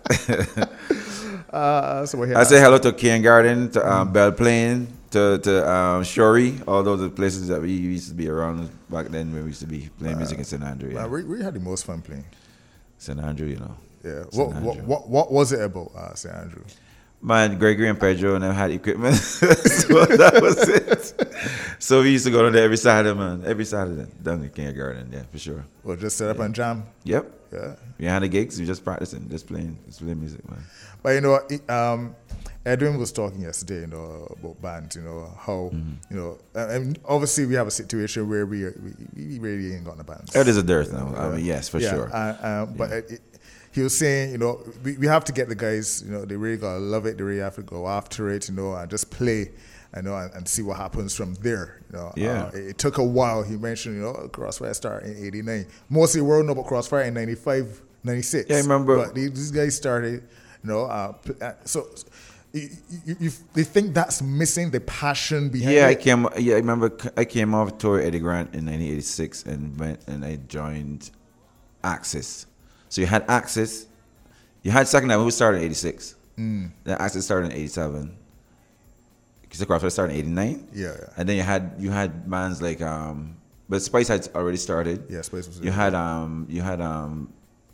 uh, so we're here. I say hello to King Garden, to um, Belle Plaine, to, to um, Shorey, all those are places that we used to be around back then when we used to be playing music in Saint Andrew. Yeah. Man, we, we had the most fun playing. Saint Andrew, you know. Yeah. Saint What, what, Andrew. what, what was it about uh, Saint Andrew? Man, Gregory and Pedro and them had equipment. So that was it. So we used to go down there every Saturday, man. Every Saturday down in King Garden, yeah, for sure. Well, just set up and jam. Yep. Yeah. We had the gigs, we just practicing, just playing, just playing music, man. But you know, it, um, Edwin was talking yesterday, you know, about bands. You know how, Mm-hmm. you know, uh, and obviously we have a situation where we we, we really ain't got no bands. It is a dearth now. I mean, yes, for yeah, sure. Uh, um, but it, it, he was saying, you know, we, we have to get the guys. You know, they really gotta love it. They really have to go after it. You know, and just play. You know, and, and see what happens from there. You know, Yeah. uh, it, it took a while. He mentioned, you know, Crossfire started in eighty-nine. Mostly world know about Crossfire in ninety-five, ninety-six. Yeah, I remember. But these, these guys started, you know, uh, pl- uh, so. You, you, you, they think that's missing the passion behind Yeah, I it. came. Yeah, I remember. c- I came off tour Eddie Grant in nineteen eighty-six and went and I joined Axis. So you had Axis. You had Second Avenue, who started in eighty-six. Mm. Then Axis started in eighty-seven. Because the Crossfire started in eighty-nine. Yeah, yeah. And then you had you had bands like um, but Spice had already started. Yeah, Spice was You had um, you had um,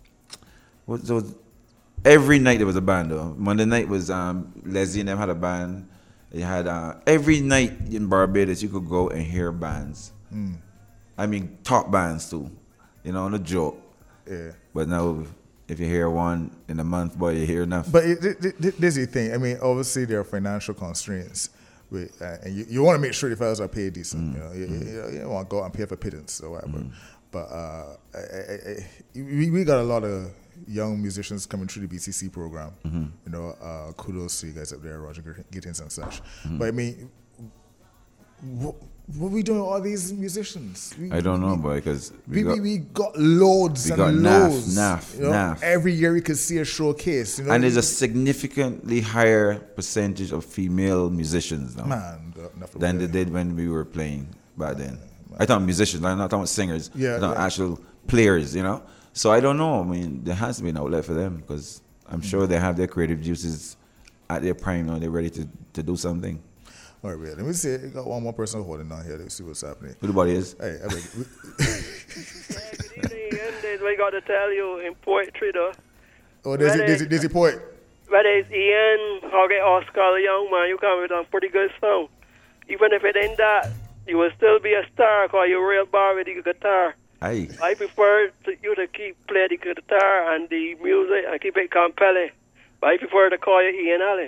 what those. Every night there was a band though. Monday night was um, Leslie and them had a band. They had uh, every night in Barbados you could go and hear bands. Mm. I mean top bands too. You know, no joke. Yeah. But now if you hear one in a month, boy, you hear enough. But it, it, it, this is the thing. I mean, obviously there are financial constraints, with, uh, and you, you want to make sure the fellas are paid decent. Mm. You know, you, you, you don't want to go out and pay for pittance or whatever. Mm. But uh, I, I, I, we we got a lot of young musicians coming through the B C C program. Mm-hmm. You know, uh, kudos to you guys up there, Roger Gittins and such. Mm-hmm. But I mean, what, what are we doing with all these musicians? We, I don't know, we, boy, because We, we we, got, we got loads we and got naff, loads. naff, you know? naff. Every year we could see a showcase. You know? and there's a significantly higher percentage of female musicians now man enough of than that. they did when we were playing back then. I thought musicians, I'm not talking singers, Yeah, I'm talking yeah. actual players, you know. So I don't know. I mean, there has to be an outlet for them because I'm sure they have their creative juices at their prime now. They're ready to, to do something. All right, wait, let me see. I got one more person holding on here. Let's see what's happening. Who the body is? Hey, I mean, we- Yeah, good evening, Ian. There's what I got to tell you in poetry, though. oh, there's a, Ready? there's a, there's a poet. whether it's Ian or the Oscar Young, man, you come with a pretty good sound. Even if it ain't that, you will still be a star because you're real bar with the guitar. Aye. I prefer to, you to keep play the guitar and the music and keep it compelling. But I prefer to call you Ian Allen.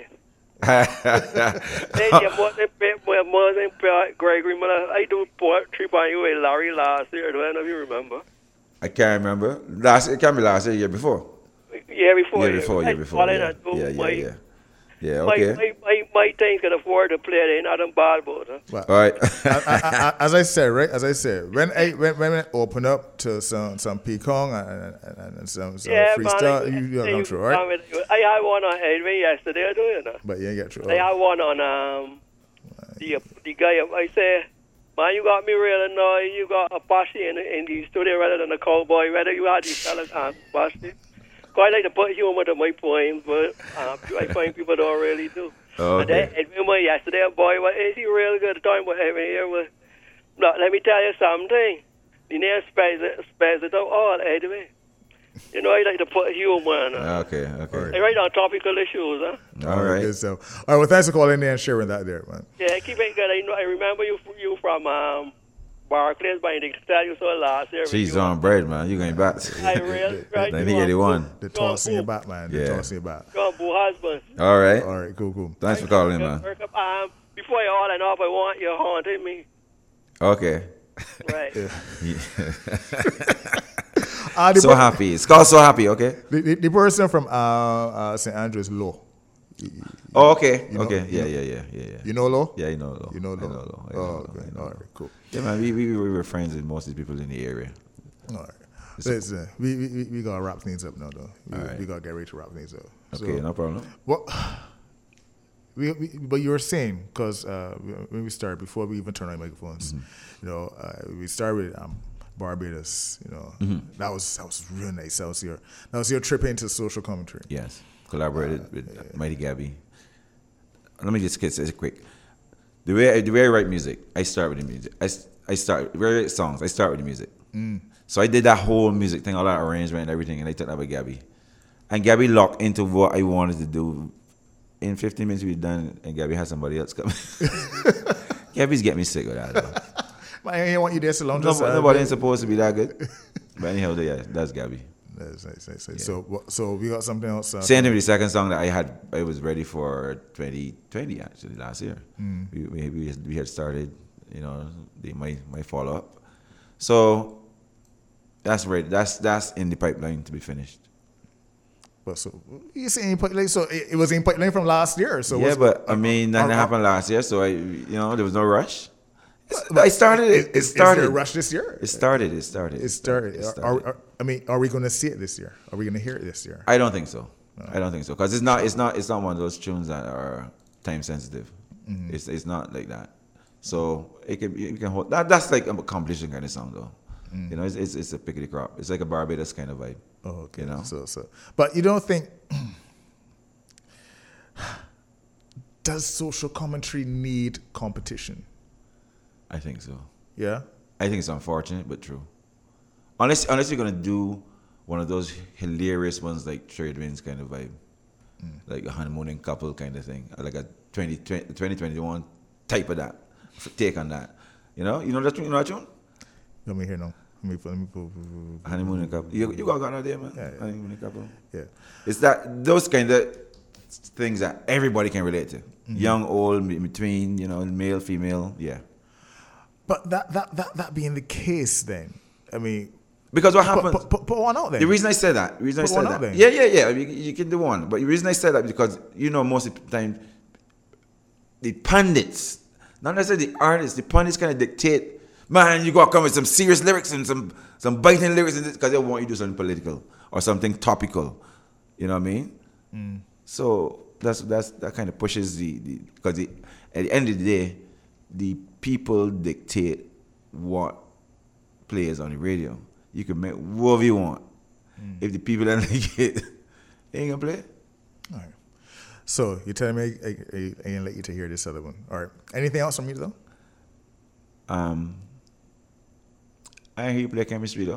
Then you mustn't pay more than Gregory Miller. I do poetry by you with Larry last year. Do any of you remember? I can't remember. Last it can't be last year, year before. Year before. Year before, year before. All I Yeah, do, yeah, my, yeah, yeah. Yeah, my, okay. my, my, my things can afford to play. They not on bad boat. Huh? Well, All right. I, I, I, as I said, right? As I said, when I when, when I open up to some some Pekong and, and, and some, some Yeah, freestyle, man. you, you don't come through, right? I, mean, I had one on Edwin yesterday, do you know? But you ain't get through. I had one on um the the guy. I say, man, you got me real annoyed. You got a posse in, in the studio rather than a cowboy. Whether you had these fellas on posse. I like to put humor to my poems, but uh, I find people don't really do. Okay. And then Edwin yesterday, boy, what is he real good talking about Edwin here? But, no, let me tell you something. The name spells it, spells it out all, Edwin. You know, I like to put humor in it. Okay, okay. I write on topical issues, huh? All right. Good stuff. All right. Well, thanks for calling in and sharing that there, man. Yeah, keep it good. I know. I remember you you from um, Barclays, but I didn't tell you so last year. She's on bread, man. You going back. I really, right? nineteen eighty-one. The tossing your back, man. The Yeah. tossing your back. Go on, boo husband. All right. All right. Cool. Cool. Thanks for calling in, man. Um, before you all and off, I want you haunting me. Okay. Right. Uh, the, So per- happy. It's called So Happy, okay? the, the, the person from uh, uh, Saint Andrews, Law. Oh, okay. know- Okay. you Yeah, know- yeah, yeah, yeah, yeah. You know Law? Yeah, you know Law. You know I Law? know Law. I Oh, know Law. okay. I know All Law. right. Cool. Yeah, man, we, we, we were friends with most of the people in the area. All right. Listen, we, we, we, we got to wrap things up now, though. We, All right. we got to get ready to wrap things up. Okay, So, no problem. What? We, we, but you were saying, because uh, when we started, before we even turned on microphones, Mm-hmm. you know, uh, we started with um, Barbados, you know. Mm-hmm. That was that was real nice. That was your, that was your trip into social commentary. Yes. Collaborated with Mighty Gabby. Let me just get this quick. The way I, the way I write music, I start with the music. I, s- I start, when I write songs, I start with the music. So I did that whole music thing, all that arrangement and everything, and I took that with Gabby. And Gabby locked into what I wanted to do. In fifteen minutes, we were done, and Gabby had somebody else come. Gabby's getting me sick with that, though. Man, I ain't want you there so long. No, just, uh, nobody ain't supposed to be that good. But anyhow, yeah, that's Gabby. That's nice, nice, nice. So, what- so we got something else. Uh, Same thing with the second song that I had, I was ready for twenty twenty, actually, last year. We, we, we we had started, you know, the, my, my follow-up. So that's ready. That's, that's in the pipeline to be finished. But so you see, in pipeline- so it, it was in pipeline from last year. So yeah, what's- but I mean, nothing uh, uh, happened last year, so I, you know, there was no rush. I started Is, it. It is, is started. there a rush this year? It started. It started. It started. It Are, started. are- I mean, are we going to see it this year? Are we going to hear it this year? I don't think so. I don't think so because it's not. It's not. It's not one of those tunes that are time sensitive. Mm-hmm. It's. It's not like that. So it can. You can hold. That, that's like a competition kind of song though. Mm. You know, it's, it's it's a pickety crop. It's like a Barbados kind of vibe. Oh, okay. You know. So, so, but you don't think does social commentary need competition? I think so. Yeah. I think it's unfortunate but true. Unless unless you're gonna do one of those hilarious ones like Trade Winds kind of vibe, like a honeymooning couple kind of thing, or like a twenty twenty-one type of that take on that. You know, you know that tune, you know that tune? Let me hear now. Let me let me put. Honeymooning couple. You you got that there, man. Yeah, yeah. Honeymooning couple. Yeah. It's that those kind of things that everybody can relate to. Young, old, in between, you know, male, female, yeah. But that that that that being the case, then I mean, Because what put, happens? put, put, put one out there. The reason I said that, the reason Put I one said out that, there. yeah, yeah, yeah, you, you can do one. But the reason I said that because you know most of the time, the pundits, not necessarily the artists, the pundits kind of dictate. Man, you gotta come with some serious lyrics and some some biting lyrics because they want you to do something political or something topical. You know what I mean? Mm. So that's that's that kind of pushes the the because the, at the end of the day, the people dictate what plays on the radio. You can make whatever you want. Mm. If the people don't like it, they ain't gonna play. All right. So you're telling me I, I, I ain't let you to hear this other one. All right. Anything else from you though? Um, I hear you play chemistry though.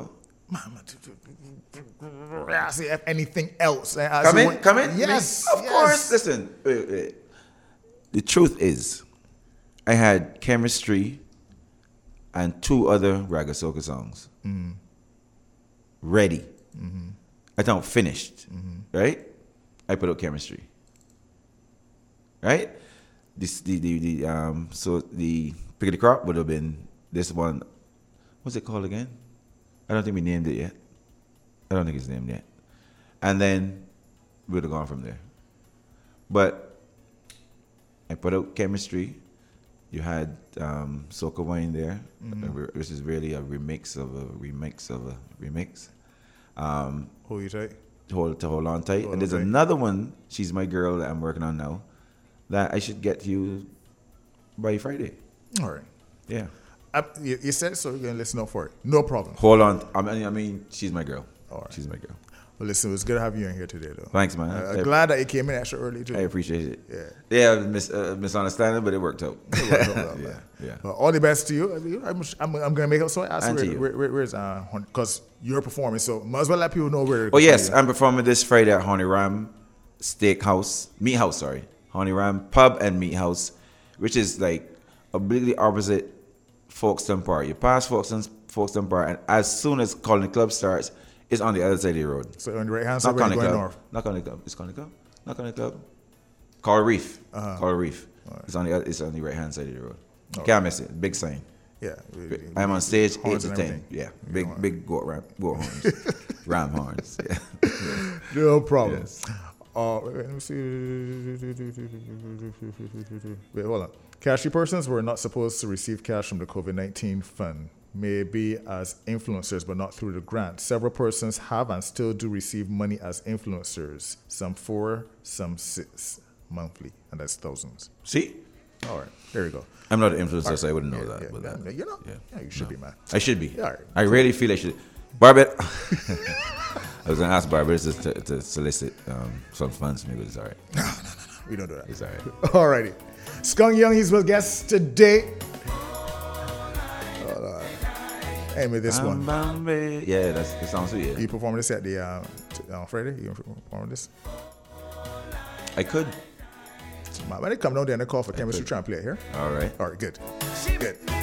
I see if anything else. I Come see in, what- come in. Yes, of yes. course. Listen, wait, wait. The truth is, I had Chemistry and two other Raga Soca songs Mm-hmm. ready. Mm-hmm. I thought finished, Mm-hmm. right? I put out Chemistry, right? This the the, the um so the Pick of the Crop would have been this one. What's it called again? I don't think we named it yet. I don't think it's named yet. And then we would have gone from there. But I put out Chemistry. You had um, Soca Wine there, Mm-hmm. which is really a remix of a remix of a remix. Um, Who you take? hold to hold on tight. Hold and there's on tight. another one. She's my girl that I'm working on now. That I should get to you by Friday. All right. Yeah. I, you, you said so. You're gonna listen up for it. No problem. Hold on. I mean, I mean, she's my girl. All right. She's my girl. Well, listen, it was good to have you in here today, though. Thanks, man. Uh, I- glad that you came in extra early too. I appreciate it. Yeah. Yeah, mis- uh, misunderstanding, but it worked out. It worked out well, yeah, man. yeah. Well, all the best to you. I mean, I'm, I'm, I'm gonna make up. So I asked And where, to you. where, where, where's uh because you're performing, so might as well let people know where. to Oh yes, find you. I'm performing this Friday at Honey Ram Steakhouse, Meat House, sorry, Honey Ram Pub and Meat House, which is like obliquely opposite Folkestone Park. You pass Folkestone, Folkestone Park, and as soon as Colony Club starts, it's on the other side of the road. So on the right hand side, Not when Colony you're going Club. north. Not Colony Club. It's Colony Club. Not Colony Club. Coral Reef. Uh-huh. Coral Reef. It's on the other, it's on the right hand side of the road. You can't miss it. Big sign. Yeah. I'm on stage eight Horns to and ten. everything. Yeah, You big know, big goat ram, goat horns, ram horns. Yeah. No problem. Yes. Uh, wait, let me see. Wait, hold on. Cashy persons were not supposed to receive cash from the COVID nineteen fund, maybe as influencers, but not through the grant. Several persons have and still do receive money as influencers, some four, some six monthly, and that's thousands. See, All right, there you go. I'm not an influencer, so I wouldn't know Yeah, that. yeah, but yeah, that, you know, yeah. yeah, you should No. be, man. I should be. Yeah, all right. I really feel I should. Barbet, I was gonna ask Barbet to, to, to solicit um, some funds for me, but it's all right. No, no, no, no. We don't do that. It's all right. All righty. Skunk Young, he's with guest today. Hold on. Anyway, this one. Bambi. Yeah, that's that sounds sweet. Yeah. You performing this at the uh, t- on Friday? You performing this? I could. Man, when they come down there and they call for chemistry, try and play it here. All right. All right, good. Good.